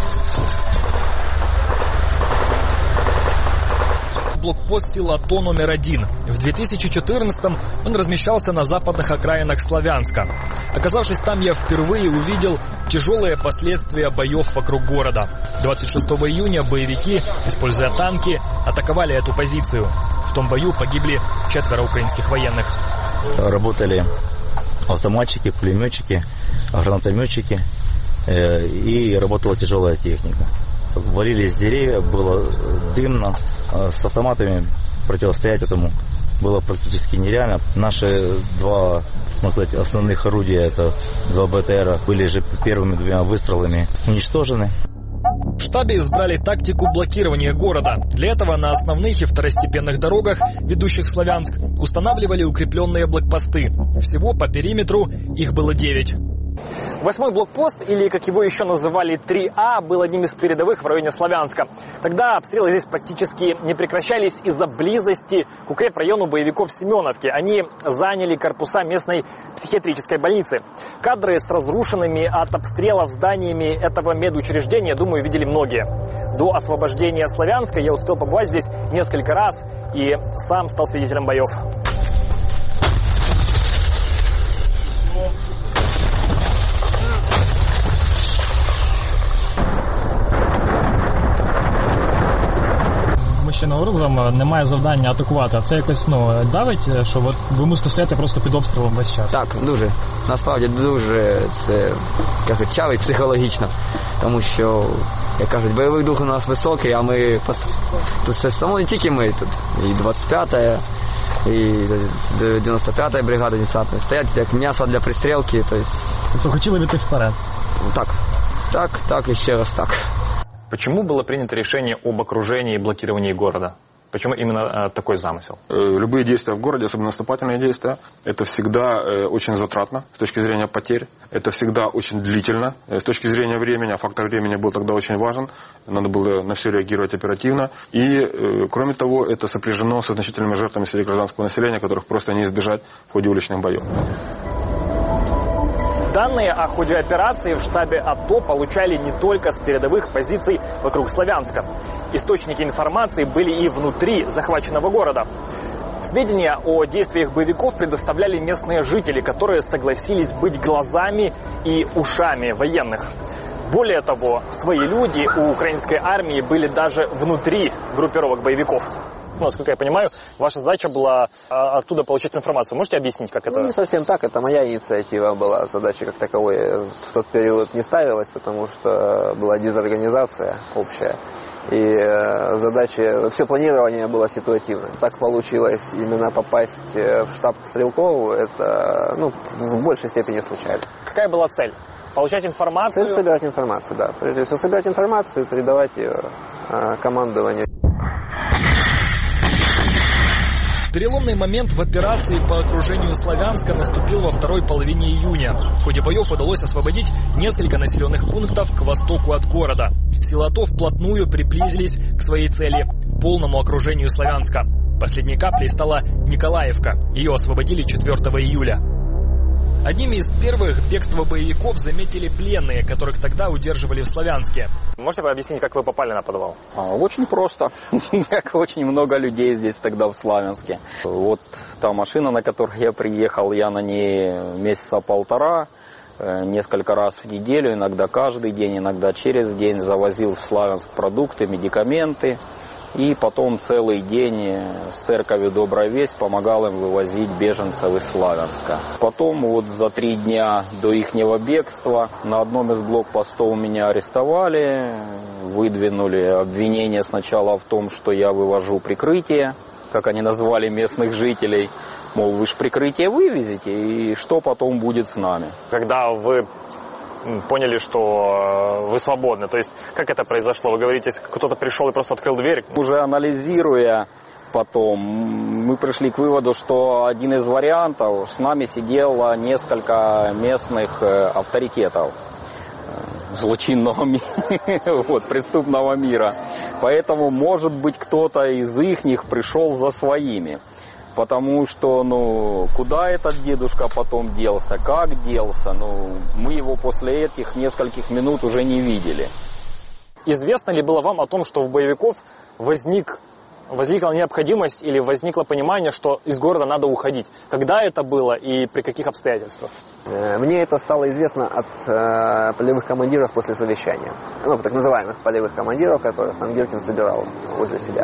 Блокпост сил АТО номер один. В две тысячи четырнадцатом он размещался на западных окраинах Славянска. Оказавшись там, я впервые увидел тяжелые последствия боев вокруг города. двадцать шестого июня боевики, используя танки, атаковали эту позицию. В том бою погибли четверо украинских военных. Работали автоматчики, пулеметчики, гранатометчики, э, и работала тяжелая техника. Валились деревья, было дымно. С автоматами противостоять этому было практически нереально. Наши два, можно сказать, основных орудия, это два БТРа, были же первыми двумя выстрелами уничтожены. В штабе избрали тактику блокирования города. Для этого на основных и второстепенных дорогах, ведущих в Славянск, устанавливали укрепленные блокпосты. Всего по периметру их было девять. Восьмой блокпост, или как его еще называли три А, был одним из передовых в районе Славянска. Тогда обстрелы здесь практически не прекращались из-за близости к укрепрайону боевиков Семеновки. Они заняли корпуса местной психиатрической больницы. Кадры с разрушенными от обстрелов зданиями этого медучреждения, думаю, видели многие. До освобождения Славянска я успел побывать здесь несколько раз и сам стал свидетелем боев. Образом немає завдання атакувати, а це якось, ну, давить, що от ви мусите стояти просто під обстрілом весь час. Так, дуже. Насправді дуже це, кажуть, чавить психологічно, тому що, як кажуть, бойовий дух у нас високий, а ми тут все само не тільки ми тут, і двадцять п'ята, и девяносто пятая бригада десантная. Стоять как мясо для пристрелки. То есть... То хотіли б йти вперед? Так, так, так и еще раз так. Почему было принято решение об окружении и блокировании города? Почему именно э, такой замысел? Любые действия в городе, особенно наступательные действия, это всегда э, очень затратно с точки зрения потерь. Это всегда очень длительно. С точки зрения времени, а фактор времени был тогда очень важен. Надо было на все реагировать оперативно. И, э, кроме того, это сопряжено со значительными жертвами среди гражданского населения, которых просто не избежать в ходе уличных боев. Данные о ходе операции в штабе АТО получали не только с передовых позиций вокруг Славянска. Источники информации были и внутри захваченного города. Сведения о действиях боевиков предоставляли местные жители, которые согласились быть глазами и ушами военных. Более того, свои люди у украинской армии были даже внутри группировок боевиков. Насколько я понимаю, ваша задача была а, оттуда получить информацию. Можете объяснить, как это? Ну, не совсем так. Это моя инициатива была. Задача как таковой в тот период не ставилась, потому что была дезорганизация общая. И э, задача, все планирование было ситуативно. Так получилось именно попасть в штаб Стрелкову, это ну, в большей степени случайно. Какая была цель? Получать информацию? Цель собирать информацию, да. Прежде всего собирать информацию и передавать ее э, командованию. Переломный момент в операции по окружению Славянска наступил во второй половине июня. В ходе боев удалось освободить несколько населенных пунктов к востоку от города. Силы АТО вплотную приблизились к своей цели – полному окружению Славянска. Последней каплей стала Николаевка. Ее освободили четвёртого июля. Одними из первых бегство боевиков заметили пленные, которых тогда удерживали в Славянске. Можете вы объяснить, как вы попали на подвал? Очень просто. Как очень много людей здесь тогда в Славянске. Вот та машина, на которой я приехал, я на ней месяца полтора, несколько раз в неделю, иногда каждый день, иногда через день завозил в Славянск продукты, медикаменты. И потом целый день с церковью «Добрая весть» помогал им вывозить беженцев из Славянска. Потом вот за три дня до ихнего бегства на одном из блокпостов меня арестовали, выдвинули обвинение сначала в том, что я вывожу прикрытие, как они назвали местных жителей, мол, вы же прикрытие вывезете, и что потом будет с нами. Когда вы поняли, что вы свободны. То есть, как это произошло? Вы говорите, кто-то пришел и просто открыл дверь? Уже анализируя потом, мы пришли к выводу, что один из вариантов, с нами сидело несколько местных авторитетов злочинного мира, вот, преступного мира. Поэтому, может быть, кто-то из их пришел за своими. Потому что, ну, куда этот дедушка потом делся, как делся, ну, мы его после этих нескольких минут уже не видели. Известно ли было вам о том, что у боевиков возник, возникла необходимость или возникло понимание, что из города надо уходить? Когда это было и при каких обстоятельствах? Мне это стало известно от э, полевых командиров после совещания. Ну, так называемых полевых командиров, которых Пангиркин собирал возле себя.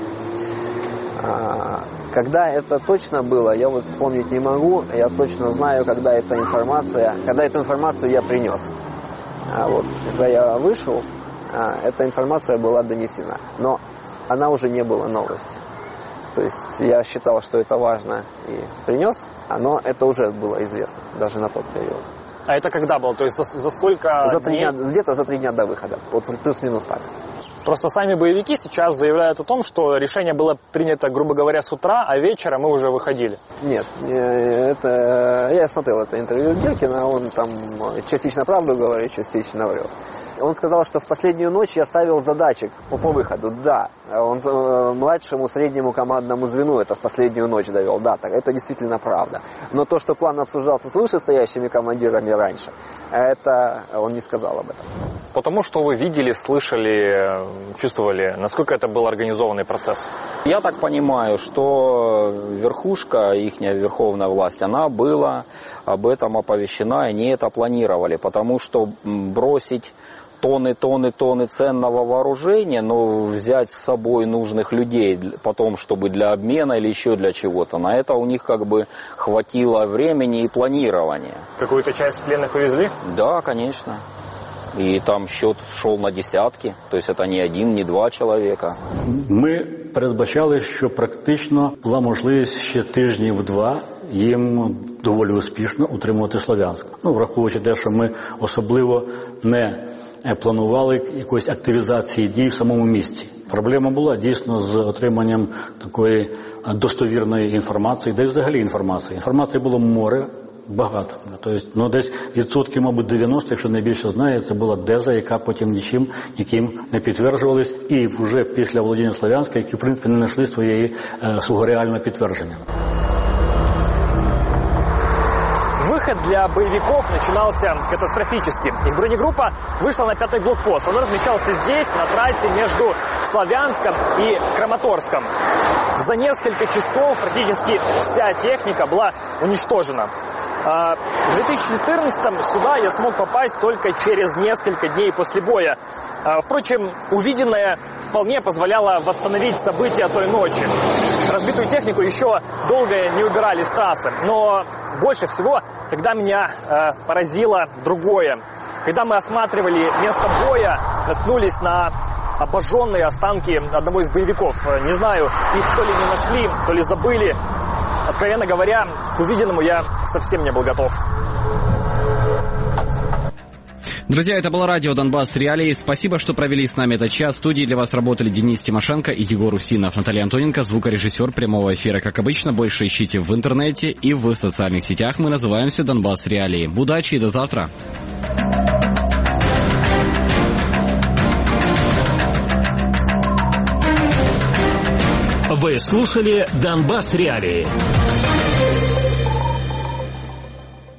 Когда это точно было, я вот вспомнить не могу. Я точно знаю, когда эта информация, когда эту информацию я принес. А вот, когда я вышел, эта информация была донесена. Но она уже не была новостью. То есть я считал, что это важно и принес, но это уже было известно, даже на тот период. А это когда было? То есть за, за сколько за три дней? Дня, где-то за три дня до выхода. Вот плюс-минус так. Просто сами боевики сейчас заявляют о том, что решение было принято, грубо говоря, с утра, а вечером мы уже выходили. Нет, это я смотрел это интервью Гиркина, он там частично правду говорит, частично врет. Он сказал, что в последнюю ночь я ставил задачек по, по выходу. Да, он младшему среднему командному звену это в последнюю ночь довел. Да, так, это действительно правда. Но то, что план обсуждался с вышестоящими командирами раньше, это он не сказал об этом. Потому что вы видели, слышали, чувствовали, насколько это был организованный процесс? Я так понимаю, что верхушка, ихняя верховная власть, она была об этом оповещена, и они это планировали. Потому что бросить тонны, тонны, тонны ценного вооружения, но взять с собой нужных людей потом, чтобы для обмена или еще для чего-то, на это у них как бы хватило времени и планирования. Какую-то часть пленных увезли? Да, конечно. и там счет шел на десятки, то есть это не один, не два человека. Ми передбачали, що практично була можливість ще тижнів два їм доволі успішно утримувати Слов'янськ. Ну, враховуючи те, що ми особливо не планували якоїсь активізації дій в самому місті. Проблема була дійсно з отриманням такої достовірної інформації, де взагалі інформації. Інформації було море, багато. Тобто, ну, десь відсотків, мабуть, дев'яносто, якщо не більше знає, це була деза, яка потім нічим, ніким не підтверджувалась. І вже після володіння Слов'янська, які, в принципі, не знайшли своєї, свого реального підтвердження. Выход для боевиков начинался катастрофически. Их бронегруппа вышла на пятый блокпост. Он размещался здесь, на трассе между Славянском и Краматорском. За несколько часов практически вся техника была уничтожена. В две тысячи четырнадцатом сюда я смог попасть только через несколько дней после боя. Впрочем, увиденное вполне позволяло восстановить события той ночи. Разбитую технику еще долго не убирали с трассы. Но больше всего тогда меня поразило другое. Когда мы осматривали место боя, наткнулись на обожженные останки одного из боевиков. Не знаю, их то ли не нашли, то ли забыли. Откровенно говоря, к увиденному я совсем не был готов. Друзья, это было радио «Донбасс Реалии». Спасибо, что провели с нами этот час. В студии для вас работали Денис Тимошенко и Егор Усинов. Наталья Антоненко, звукорежиссер прямого эфира. Как обычно, больше ищите в интернете и в социальных сетях. Мы называемся «Донбасс Реалии». Удачи и до завтра. Вы слушали «Донбасс Реалии».